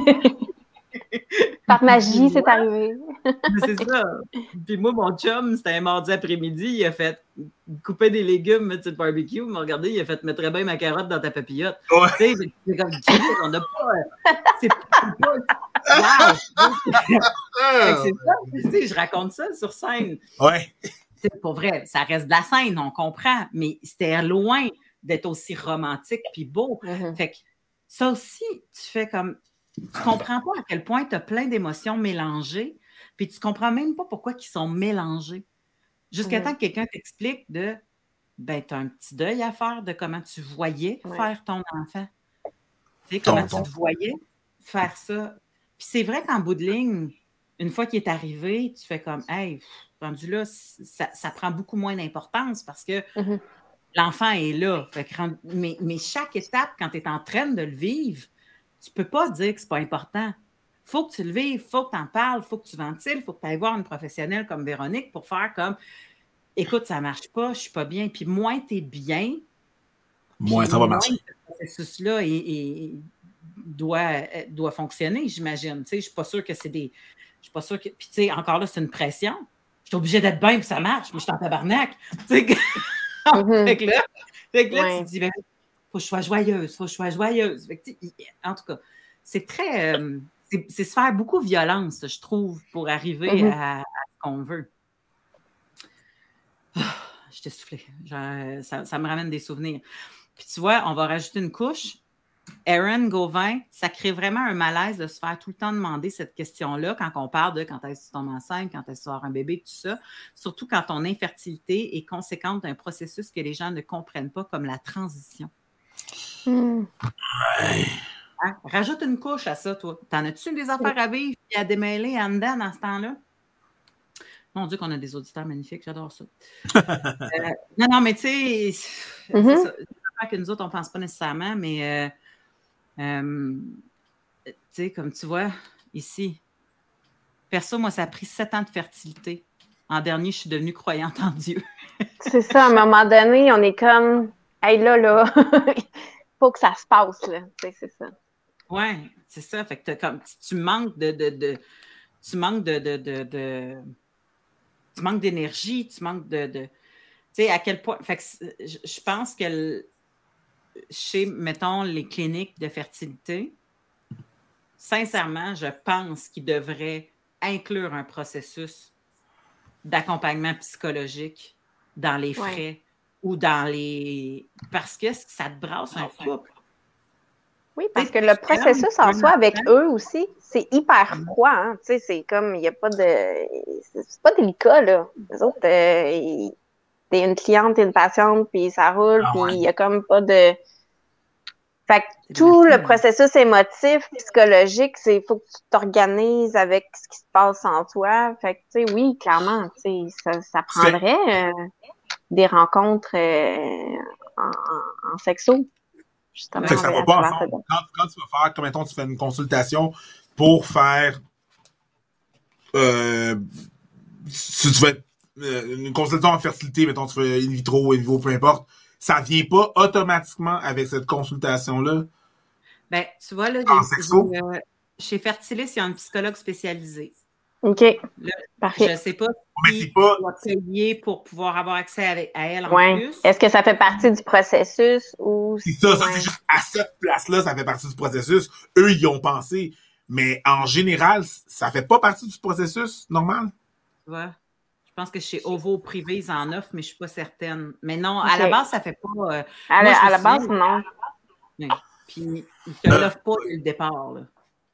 Par magie, c'est arrivé. C'est ça. Puis moi, mon chum, c'était un mardi après-midi, il a fait couper des légumes, mettre sur le barbecue, il m'a regardé, il a fait mettre bien ma carotte dans ta papillote. Ouais. Tu sais, c'est comme, on n'a pas... C'est pas... Wow! C'est ça, tu sais, je raconte ça sur scène. Ouais. C'est pour vrai, ça reste de la scène, on comprend, mais c'était loin d'être aussi romantique puis beau. Mm-hmm. Fait que ça aussi, tu fais comme... Tu comprends pas à quel point tu as plein d'émotions mélangées, puis tu comprends même pas pourquoi ils sont mélangés. Jusqu'à mm-hmm. temps que quelqu'un t'explique de ben, tu as un petit deuil à faire de comment tu voyais ouais. faire ton enfant. Tu sais, comment ton, tu te voyais faire ça. Puis c'est vrai qu'en bout de ligne, une fois qu'il est arrivé, tu fais comme hey, rendu là, ça, ça prend beaucoup moins d'importance parce que mm-hmm. l'enfant est là. Fait que, mais, mais chaque étape, quand tu es en train de le vivre, tu peux pas dire que c'est pas important. Il faut que tu le vives, il faut que tu en parles, il faut que tu ventiles, il faut que tu ailles voir une professionnelle comme Véronique pour faire comme écoute, ça marche pas, je suis pas bien. Puis moins tu es bien, moins ça va marcher. Ce processus-là est, est, doit, doit fonctionner, j'imagine. Tu sais, je suis pas sûre que c'est des. Je suis pas sûre que. Puis tu sais, encore là, c'est une pression. Je suis obligée d'être bien, puis ça marche, mais je suis en tabarnak. Tu sais, mm-hmm. fait que là, fait que là ouais. tu te dis, ben, faut que je sois joyeuse, faut que je sois joyeuse. Fait que, en tout cas, c'est très... Euh, c'est, c'est se faire beaucoup violence, je trouve, pour arriver mm-hmm. à, à ce qu'on veut. Oh, je t'ai soufflé. Genre, ça, ça me ramène des souvenirs. Puis tu vois, on va rajouter une couche. Erin Gauvin, ça crée vraiment un malaise de se faire tout le temps demander cette question-là quand on parle de quand est-ce que tu tombes enceinte, quand est-ce que tu as un bébé, tout ça. Surtout quand ton infertilité est conséquente d'un processus que les gens ne comprennent pas comme la transition. Mm. Ouais. Hein? Rajoute une couche à ça, toi. T'en as-tu des affaires à vivre et à démêler en dedans dans ce temps-là? Mon Dieu, qu'on a des auditeurs magnifiques, j'adore ça. euh, non, non, mais tu sais, mm-hmm. c'est ça. C'est ça que nous autres, on ne pense pas nécessairement, mais euh, euh, tu sais, comme tu vois, ici, perso, moi, ça a pris sept ans de fertilité. En dernier, je suis devenue croyante en Dieu. C'est ça, à un moment donné, on est comme, hey, là, là. Faut que ça se passe, là. C'est, c'est ça. Oui, c'est ça. Fait que t'as comme, tu manques de, de, de tu manques de, de, de, de tu manques d'énergie, tu manques de, de tu sais, à quel point, fait que je, je pense que chez, mettons, les cliniques de fertilité, sincèrement, je pense qu'ils devraient inclure un processus d'accompagnement psychologique dans les frais. Ouais. Ou dans les... Parce que ça te brasse un couple. Oui, parce que le processus en soi avec eux aussi, c'est hyper froid. Hein? Tu sais, c'est comme, il n'y a pas de... C'est pas délicat, là. Les autres, euh, ils... t'es une cliente, t'es une patiente, puis ça roule, Ah puis il ouais. n'y a comme pas de... Fait que tout le processus émotif, psychologique, c'est il faut que tu t'organises avec ce qui se passe en toi. Fait que, tu sais, oui, clairement, tu sais, ça, ça prendrait euh, des rencontres euh, en, en, en sexo, justement. Fait que ça avec- va à pas travers ensemble. ça. Quand, quand tu vas faire, comme mettons, tu fais une consultation pour faire euh, si tu fais euh, une consultation en fertilité, mettons, tu fais in vitro, in vivo, peu importe, ça vient pas automatiquement avec cette consultation-là Ben, tu vois, là, en j'ai, sexo? j'ai, euh, chez Fertilis, il y a un psychologue spécialisé. OK, Là, parfait. je ne sais pas Mais si c'est pas... tu dois payer pour pouvoir avoir accès avec, à elle en Ouais. plus. Est-ce que ça fait partie du processus ou... C'est ça, ça ouais. c'est juste à cette place-là, ça fait partie du processus. Eux, ils y ont pensé. Mais en général, ça fait pas partie du processus normal. Tu vois? Je pense que chez Ovo Privé, ils en offrent, mais je ne suis pas certaine. Mais non, OK. à la base, ça ne fait pas. euh, À, moi, la, je à me la souviens, base, non. oui. Puis, ils ne te Euh. l'offrent pas dès le départ. Là.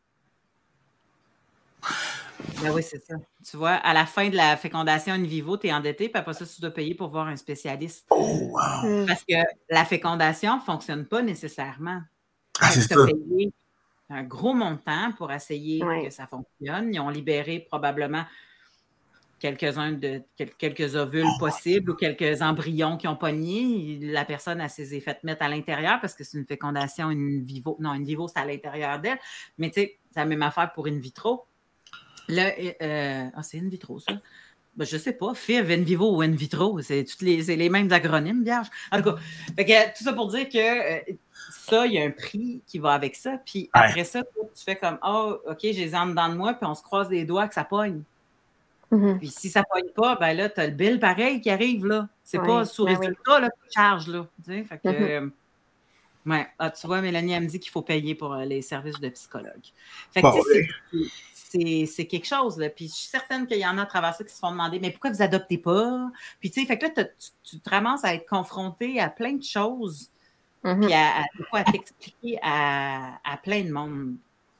Ben oui, c'est ça. Tu vois, à la fin de la fécondation in vivo, tu es endetté, puis après ça, tu dois payer pour voir un spécialiste. Oh, wow. Hmm. Parce que la fécondation ne fonctionne pas nécessairement. Ah, Fait c'est que tu as ça. payé un gros montant pour essayer Ouais. que ça fonctionne. Ils ont libéré probablement quelques-uns de quelques ovules possibles ou quelques embryons qui ont pogné. La personne a s'est fait mettre à l'intérieur parce que c'est une fécondation in vivo. Non, in vivo, c'est à l'intérieur d'elle. Mais tu sais, c'est la même affaire pour in vitro. Là, euh, ah, c'est in vitro, ça. Ben, je ne sais pas, F I V, in vivo ou in vitro, c'est, toutes les, c'est les mêmes acronymes, vierge. En tout cas, fait que, tout ça pour dire que euh, ça, il y a un prix qui va avec ça. Puis après Ouais. ça, tu fais comme, oh, OK, j'ai les en dedans de moi, puis on se croise les doigts que ça pogne. Mm-hmm. Puis si ça ne pogne pas, ben là, tu as le bill pareil qui arrive, là. C'est ouais. pas sous ben résultat, oui. là, tu charges, là. Tu sais, fait que, Mm-hmm. euh, ouais. Ah, tu vois, Mélanie, elle me dit qu'il faut payer pour euh, les services de psychologue. Fait que, Bon, tu sais, ouais. c'est, c'est, c'est quelque chose, là. Puis je suis certaine qu'il y en a à travers ça qui se font demander, mais pourquoi vous adoptez pas? Puis, tu sais, fait que là, tu, tu te ramasses à être confronté à plein de choses, Mm-hmm. puis à, à, à t'expliquer à, à plein de monde.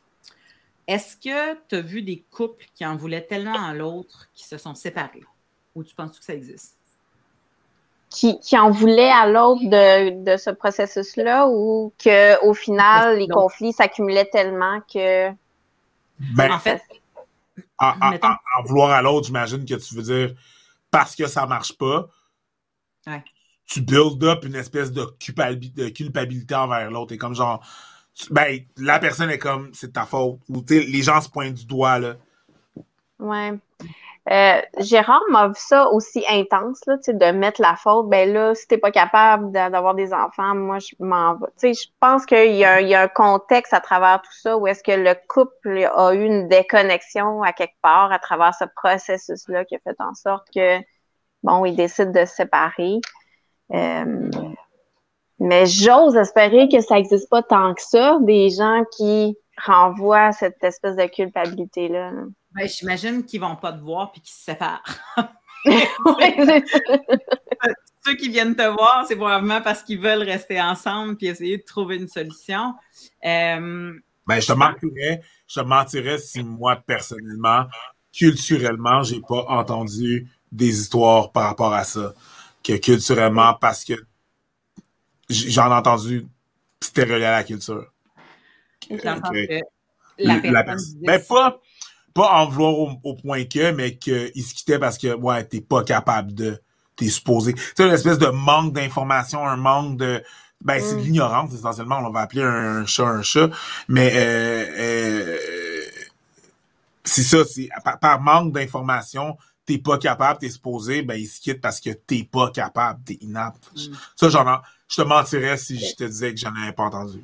Est-ce que tu as vu des couples qui en voulaient tellement à l'autre qui se sont séparés? Ou tu penses que ça existe? Qui, qui en voulait à l'autre de, de ce processus-là ou qu'au final, les conflits s'accumulaient tellement que... Ben, en fait, en, en, mettons... en, en vouloir à l'autre, j'imagine que tu veux dire parce que ça marche pas, ouais. tu build up une espèce de, culpabil- de culpabilité envers l'autre. Et comme genre, tu, ben, la personne est comme, c'est de ta faute. Ou tu sais, les gens se pointent du doigt, là. Ouais. Euh, Gérard m'a vu ça aussi intense, là, tu sais, de mettre la faute. Ben là, si t'es pas capable d'avoir des enfants, moi, je m'en vais. Tu sais, je pense qu'il y a, il y a un contexte à travers tout ça où est-ce que le couple a eu une déconnexion à quelque part à travers ce processus-là qui a fait en sorte que, bon, ils décident de se séparer. Euh, mais j'ose espérer que ça n'existe pas tant que ça, des gens qui renvoient cette espèce de culpabilité-là. Là. Ben, j'imagine qu'ils ne vont pas te voir et qu'ils se séparent. Oui, c'est ça. Ceux qui viennent te voir, c'est probablement parce qu'ils veulent rester ensemble et essayer de trouver une solution. Euh, ben, je te mentirais, je te mentirais si moi, personnellement, culturellement, j'ai pas entendu des histoires par rapport à ça. Que culturellement, parce que j'en ai entendu, c'était relié à la culture. Dans le sens que que la personne... la personne ben, pas, pas en vouloir au, au point que, mais qu'ils se quittaient parce que, ouais, t'es pas capable de, t'es supposé. Tu sais, une espèce de manque d'information, un manque de, ben, c'est de l'ignorance, essentiellement, on va appeler un chat un chat, mais, euh, euh, c'est ça, c'est, par, par manque d'information, t'es pas capable, t'es supposé, ben, ils se quittent parce que t'es pas capable, t'es inapte. Mm. Ça, j'en ai, je te mentirais si je te disais que j'en avais pas entendu.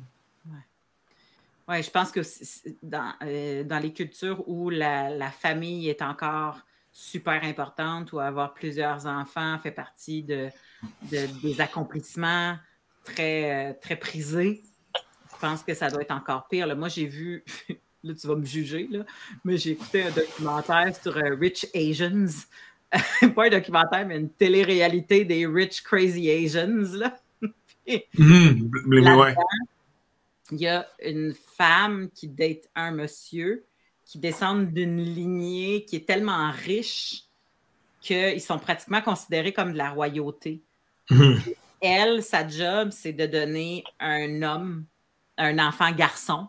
Oui, je pense que dans, euh, dans les cultures où la, la famille est encore super importante, où avoir plusieurs enfants fait partie de, de, des accomplissements très, euh, très prisés, je pense que ça doit être encore pire. Là, moi, j'ai vu, là, tu vas me juger, là, mais j'ai écouté un documentaire sur uh, Rich Asians. Pas un documentaire, mais une télé-réalité des Rich Crazy Asians. Là. Mmh, mais ouais. il y a une femme qui date un monsieur qui descendent d'une lignée qui est tellement riche qu'ils sont pratiquement considérés comme de la royauté. Mhm. Elle, sa job, c'est de donner un homme, un enfant garçon,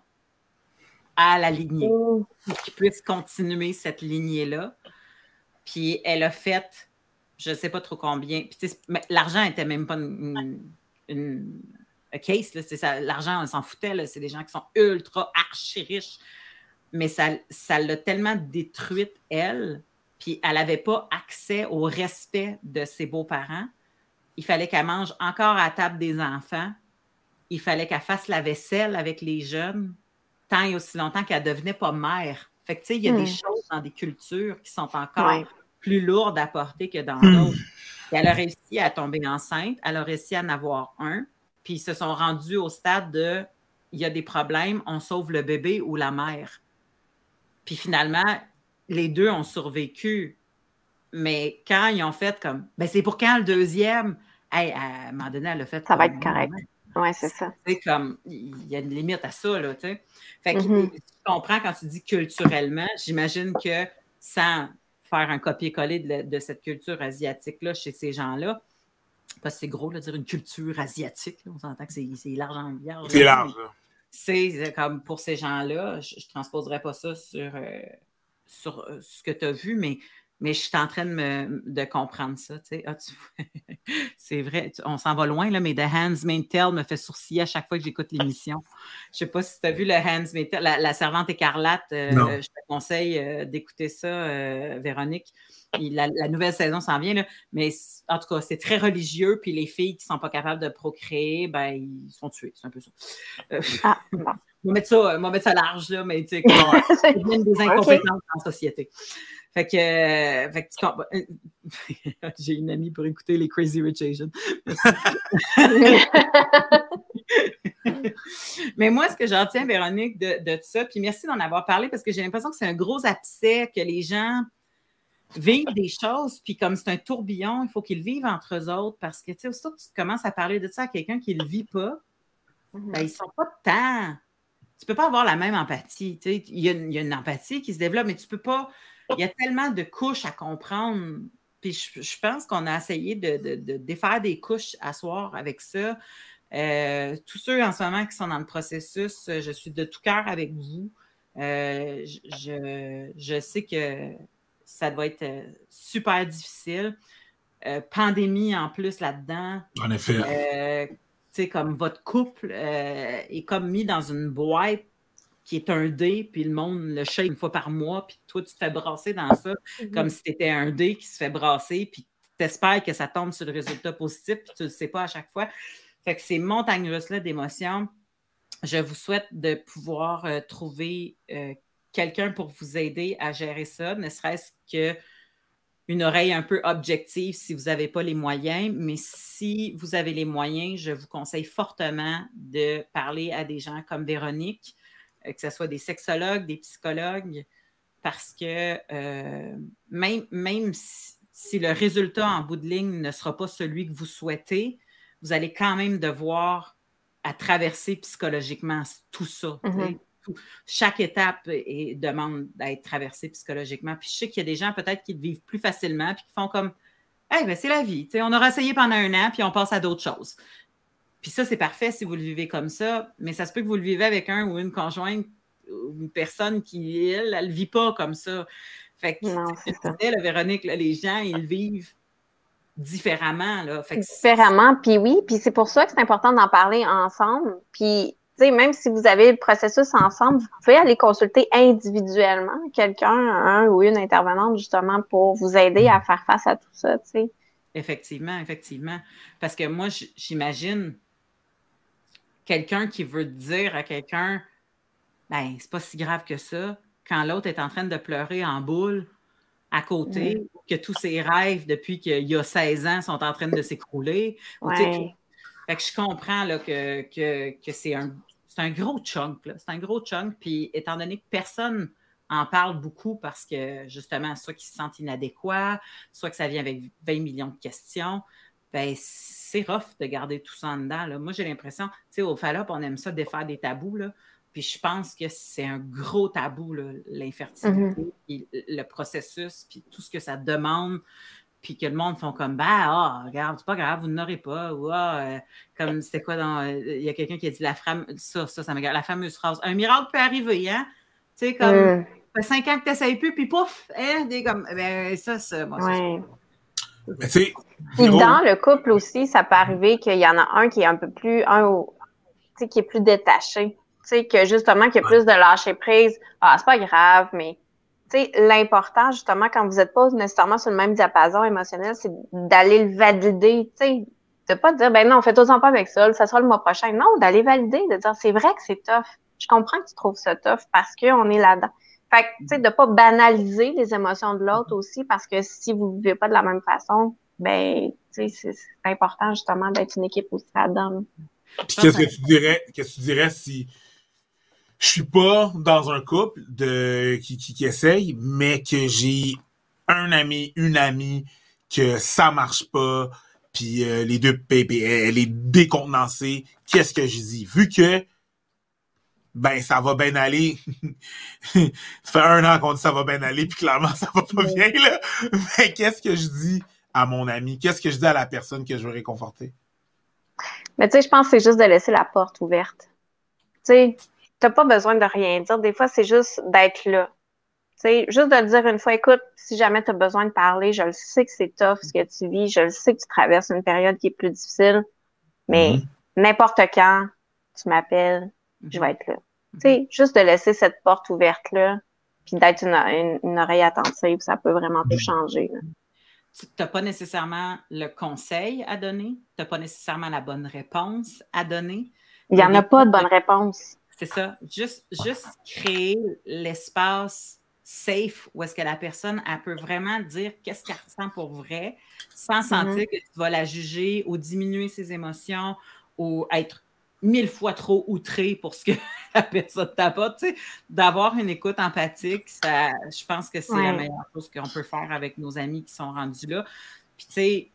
à la lignée, Mm. pour qu'il puisse continuer cette lignée-là. Puis elle a fait, je ne sais pas trop combien, puis l'argent n'était même pas une, une, une case, là, ça, l'argent, on s'en foutait, là, c'est des gens qui sont ultra archi-riches. Mais ça, ça l'a tellement détruite, elle, puis elle n'avait pas accès au respect de ses beaux-parents. Il fallait qu'elle mange encore à la table des enfants. Il fallait qu'elle fasse la vaisselle avec les jeunes, tant et aussi longtemps qu'elle ne devenait pas mère. Fait que, tu sais, il y a mm. des choses dans des cultures qui sont encore ouais. plus lourdes à porter que dans mm. d'autres. Et elle a réussi à tomber enceinte, elle a réussi à en avoir un, puis ils se sont rendus au stade de « il y a des problèmes, on sauve le bébé ou la mère ». Puis finalement, les deux ont survécu. Mais quand ils ont fait comme, ben c'est pour quand le deuxième? Hey, à un moment donné, elle a fait. Ça comme, va être correct. Oui, c'est ça. C'est comme, il y a une limite à ça, là, tu sais. Fait que mm-hmm. tu comprends quand tu dis culturellement, j'imagine que sans faire un copier-coller de, de cette culture asiatique-là chez ces gens-là, parce que c'est gros, là, dire une culture asiatique, là, on s'entend que c'est, c'est large en large. C'est large, là. C'est comme pour ces gens-là, je ne transposerai pas ça sur, euh, sur euh, ce que tu as vu, mais, mais je suis en train de, me, de comprendre ça. Tu sais. Ah, tu... c'est vrai, on s'en va loin, là, mais The Handmaid's Tale me fait sourciller à chaque fois que j'écoute l'émission. Je ne sais pas si tu as vu le Handmaid's Tale, la, la servante écarlate. Euh, je te conseille euh, d'écouter ça, euh, Véronique. La, la nouvelle saison s'en vient, là, mais en tout cas, c'est très religieux, puis les filles qui ne sont pas capables de procréer, ben, ils sont tués, c'est un peu ça. Euh, ah, bon. On va mettre ça, on va mettre ça large, là, mais tu sais, c'est bien des incompétences okay. en société. Fait que, euh, fait que tu, j'ai une amie pour écouter les Crazy Rich Asians. Mais moi, ce que j'en retiens, Véronique, de, de ça, puis merci d'en avoir parlé, parce que j'ai l'impression que c'est un gros abcès, que les gens vivent des choses, puis comme c'est un tourbillon, il faut qu'ils vivent entre eux autres, parce que, tu sais, aussitôt que tu commences à parler de ça à quelqu'un qui ne le vit pas, mm-hmm. ben, ils ne sont pas tant... Tu ne peux pas avoir la même empathie, tu sais. Il y a, il y a une empathie qui se développe, mais tu ne peux pas... Il y a tellement de couches à comprendre, puis je, je pense qu'on a essayé de, de, de défaire des couches à soir avec ça. Euh, tous ceux en ce moment qui sont dans le processus, je suis de tout cœur avec vous. Euh, je, je sais que ça doit être super difficile. Euh, pandémie en plus là-dedans. En effet. Euh, tu sais, comme votre couple euh, est comme mis dans une boîte qui est un dé, puis le monde le shake une fois par mois, puis toi, tu te fais brasser dans ça, mm-hmm. comme si tu étais un dé qui se fait brasser, puis tu espères que ça tombe sur le résultat positif, puis tu ne le sais pas à chaque fois. Fait que ces montagnes russes-là d'émotions, je vous souhaite de pouvoir euh, trouver euh, quelqu'un pour vous aider à gérer ça, ne serait-ce qu'une oreille un peu objective si vous n'avez pas les moyens, mais si vous avez les moyens, je vous conseille fortement de parler à des gens comme Véronique, euh, que ce soit des sexologues, des psychologues, parce que euh, même, même si, si le résultat en bout de ligne ne sera pas celui que vous souhaitez, vous allez quand même devoir à traverser psychologiquement tout ça. Mm-hmm. Tout, chaque étape est, demande d'être traversée psychologiquement. Puis je sais qu'il y a des gens peut-être qui le vivent plus facilement puis qui font comme « Hey, ben c'est la vie. T'sais, on aura essayé pendant un an puis on passe à d'autres choses. » Puis ça, c'est parfait si vous le vivez comme ça, mais ça se peut que vous le vivez avec un ou une conjointe ou une personne qui, elle, elle ne le vit pas comme ça. Fait que, non, c'est ça. Disais, là, Véronique, là, les gens, ils le vivent différemment. Là. Fait que différemment, puis oui, puis c'est pour ça que c'est important d'en parler ensemble. Puis, tu sais, même si vous avez le processus ensemble, vous pouvez aller consulter individuellement quelqu'un, un ou une intervenante, justement, pour vous aider à faire face à tout ça, tu sais. Effectivement, effectivement. Parce que moi, j'imagine quelqu'un qui veut dire à quelqu'un, ben, c'est pas si grave que ça, quand l'autre est en train de pleurer en boule à côté, mmh. que tous ses rêves depuis qu'il y a seize ans sont en train de s'écrouler. Ouais. Fait que je comprends là, que, que, que c'est, un, c'est un gros chunk. Là. C'est un gros chunk. Puis étant donné que personne en parle beaucoup parce que justement, soit qu'ils se sentent inadéquats, soit que ça vient avec vingt millions de questions, ben c'est rough de garder tout ça en dedans. Là. Moi, j'ai l'impression, tu sais, au Fallop, on aime ça défaire des tabous, là. Puis je pense que c'est un gros tabou, là, l'infertilité, Mm-hmm. puis le processus, puis tout ce que ça demande, puis que le monde font comme, ben, ah, regarde, c'est pas grave, vous n'aurez pas, ou ah, euh, comme c'était quoi dans, il euh, y a quelqu'un qui a dit la femme, ça, ça, ça m'égare, la fameuse phrase, un miracle peut arriver, hein? Tu sais, comme, Mm. ça fait cinq ans que tu n'essayes plus, puis pouf, hein, des comme, ben, ça, ça, moi, Ouais. Mais tu sais, Puis dans le couple aussi, ça peut arriver qu'il y en a un qui est un peu plus, un au, tu sais, qui est plus détaché. Tu sais, que justement, qu'il y a plus de lâcher prise. Ah, c'est pas grave, mais tu sais, l'important, justement, quand vous n'êtes pas nécessairement sur le même diapason émotionnel, c'est d'aller le valider, tu sais, de pas dire, ben non, fais-toi-en pas avec ça, ça sera le mois prochain. Non, d'aller valider, de dire, c'est vrai que c'est tough. Je comprends que tu trouves ça tough parce qu'on est là-dedans. Fait que, tu sais, de pas banaliser les émotions de l'autre aussi, parce que si vous vivez pas de la même façon, ben, tu sais, c'est, c'est important, justement, d'être une équipe aussi là-dedans. Puis qu'est-ce que tu dirais, qu'est-ce que tu dirais si je suis pas dans un couple de qui, qui, qui essaye, mais que j'ai un ami, une amie, que ça marche pas, puis euh, les deux pépés, elle est décontenancée, qu'est-ce que je dis? Vu que ben ça va bien aller. Ça fait un an qu'on dit ça va bien aller, puis clairement ça va pas bien, là. Mais qu'est-ce que je dis à mon ami? Qu'est-ce que je dis à la personne que je veux réconforter? Mais tu sais, je pense que c'est juste de laisser la porte ouverte. Tu sais, t'as pas besoin de rien dire. Des fois, c'est juste d'être là. Tu sais, juste de dire une fois, écoute, si jamais tu as besoin de parler, je le sais que c'est tough ce que tu vis, je le sais que tu traverses une période qui est plus difficile, mais mm-hmm. n'importe quand, tu m'appelles, mm-hmm. je vais être là. Mm-hmm. Tu sais, juste de laisser cette porte ouverte-là, puis d'être une, une, une oreille attentive, ça peut vraiment tout changer. Là. Tu n'as pas nécessairement le conseil à donner, tu n'as pas nécessairement la bonne réponse à donner. Il n'y en a pas de bonne réponse. C'est ça. Juste, juste créer l'espace safe où est-ce que la personne, elle peut vraiment dire qu'est-ce qu'elle ressent pour vrai, sans mm-hmm. sentir que tu vas la juger ou diminuer ses émotions ou être mille fois trop outré pour ce que la personne t'apporte. Tu sais, d'avoir une écoute empathique, ça, je pense que c'est ouais. la meilleure chose qu'on peut faire avec nos amis qui sont rendus là. Puis tu sais,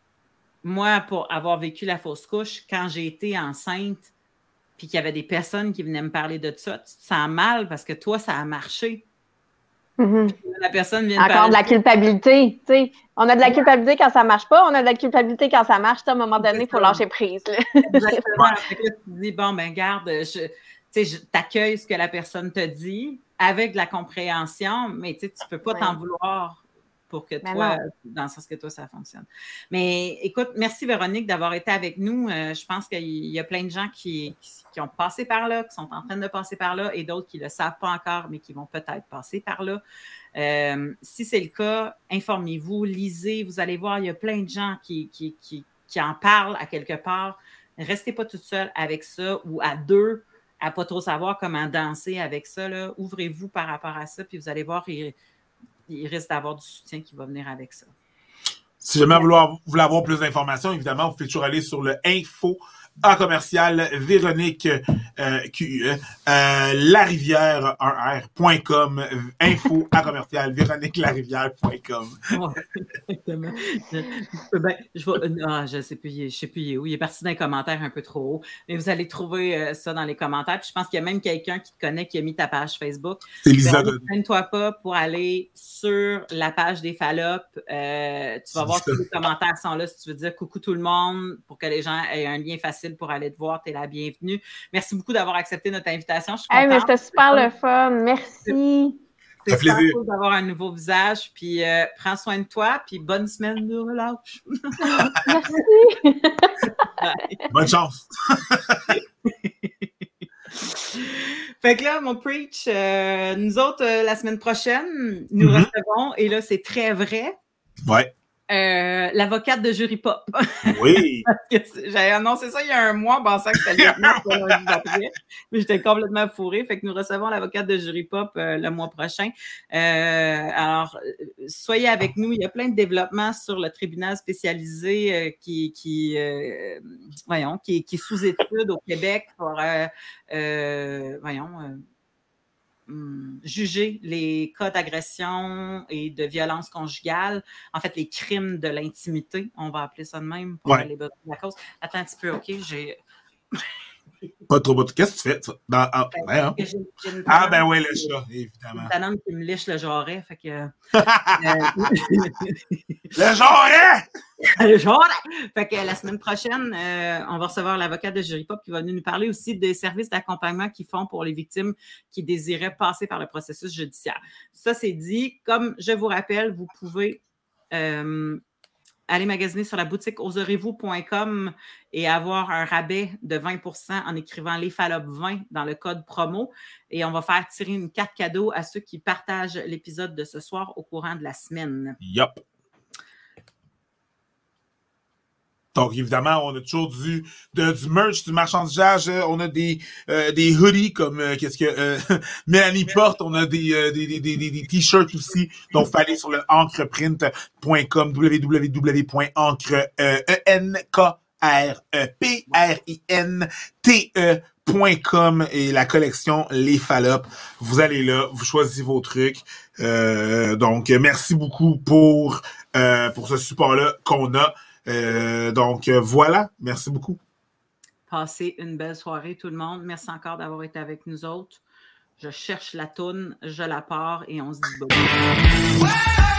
moi, pour avoir vécu la fausse couche, quand j'ai été enceinte, puis qu'il y avait des personnes qui venaient me parler de ça, tu te sens mal parce que toi, ça a marché. Mm-hmm. La personne vient Encore de la culpabilité, tu sais. On a de la culpabilité quand ça marche pas, on a de la culpabilité quand ça marche. À un moment donné, il faut lâcher prise. Là. Exactement. Là, tu te dis, bon, ben garde, je, je t'accueille ce que la personne te dit avec de la compréhension, mais tu ne peux pas ouais. t'en vouloir pour que ben toi, non. dans le sens que toi, ça fonctionne. Mais écoute, merci Véronique d'avoir été avec nous. Euh, je pense qu'il y a plein de gens qui, qui, qui ont passé par là, qui sont en train de passer par là et d'autres qui ne le savent pas encore, mais qui vont peut-être passer par là. Euh, si c'est le cas, informez-vous, lisez, vous allez voir, il y a plein de gens qui, qui, qui, qui en parlent à quelque part. Restez pas toute seule avec ça ou à deux, à ne pas trop savoir comment danser avec ça. Là. Ouvrez-vous par rapport à ça, puis vous allez voir, il, il risque d'avoir du soutien qui va venir avec ça. Si jamais vous voulez, vous voulez avoir plus d'informations, évidemment, vous pouvez toujours aller sur le info à commercial Véronique euh, Q E euh, larivière un R point com info à commercial Véronique larivière point com. Ouais, exactement. Je, ben, je vais, non, je sais plus, je sais plus il est où. Il est parti d'un commentaire un peu trop haut, mais vous allez trouver euh, ça dans les commentaires. Puis je pense qu'il y a même quelqu'un qui te connaît qui a mis ta page Facebook. C'est Lisa. Ne toi pas pour aller sur la page des Fallop. Euh, tu vas voir que tous les commentaires sont là si tu veux dire coucou tout le monde pour que les gens aient un lien facile pour aller te voir. Tu es la bienvenue. Merci beaucoup d'avoir accepté notre invitation. Je suis hey, mais c'était super le fun. Merci. C'est super cool d'avoir un nouveau visage. Puis euh, prends soin de toi. Puis bonne semaine de relâche. Merci. Bonne chance. Fait que là, mon preach, euh, nous autres, euh, la semaine prochaine, nous mm-hmm. recevons, et là, c'est très vrai. Ouais. Euh, l'avocate de Jury Pop. Oui. J'avais annoncé ça il y a un mois, en pensant que c'était le après, mais j'étais complètement fourrée. Fait que nous recevons l'avocate de Jury Pop euh, le mois prochain. Euh, alors, soyez avec nous. Il y a plein de développements sur le tribunal spécialisé euh, qui, qui, euh, voyons, qui, qui est sous étude au Québec pour, euh, euh, voyons, euh, hum, juger les cas d'agression et de violence conjugale, en fait, les crimes de l'intimité, on va appeler ça de même pour Ouais. les besoins de la cause. Attends un petit peu, OK? J'ai... Pas trop, pas trop. Qu'est-ce que tu fais? Tu- Dans, ah, ouais, hein? J'ai, j'ai une Ah, tanane ben oui, qui- le chat, évidemment. Une tanane qui me liche le jarret, fait que... euh, Le genre, hein? le jarret! Fait que la semaine prochaine, euh, on va recevoir l'avocat de Jury Pop qui va venir nous parler aussi des services d'accompagnement qu'ils font pour les victimes qui désiraient passer par le processus judiciaire. Ça, c'est dit. Comme je vous rappelle, vous pouvez... Euh, aller magasiner sur la boutique oserez-vous point com et avoir un rabais de vingt pour cent en écrivant les Fallope vingt dans le code promo. Et on va faire tirer une carte cadeau à ceux qui partagent l'épisode de ce soir au courant de la semaine. Yup. Donc, évidemment, on a toujours du, de, du merch, du marchandisage. Euh, on a des, euh, des hoodies comme euh, qu'est-ce que euh, Mélanie porte. On a des, euh, des, des, des, des t-shirts aussi. Donc, il faut aller sur le encreprint point com, w w w point encre point com et la collection Les Fallope. Vous allez là, vous choisissez vos trucs. Euh, donc, merci beaucoup pour, euh, pour ce support-là qu'on a. Euh, donc, euh, voilà. Merci beaucoup. Passez une belle soirée, tout le monde. Merci encore d'avoir été avec nous autres. Je cherche la toune, je la pars et on se dit bonjour.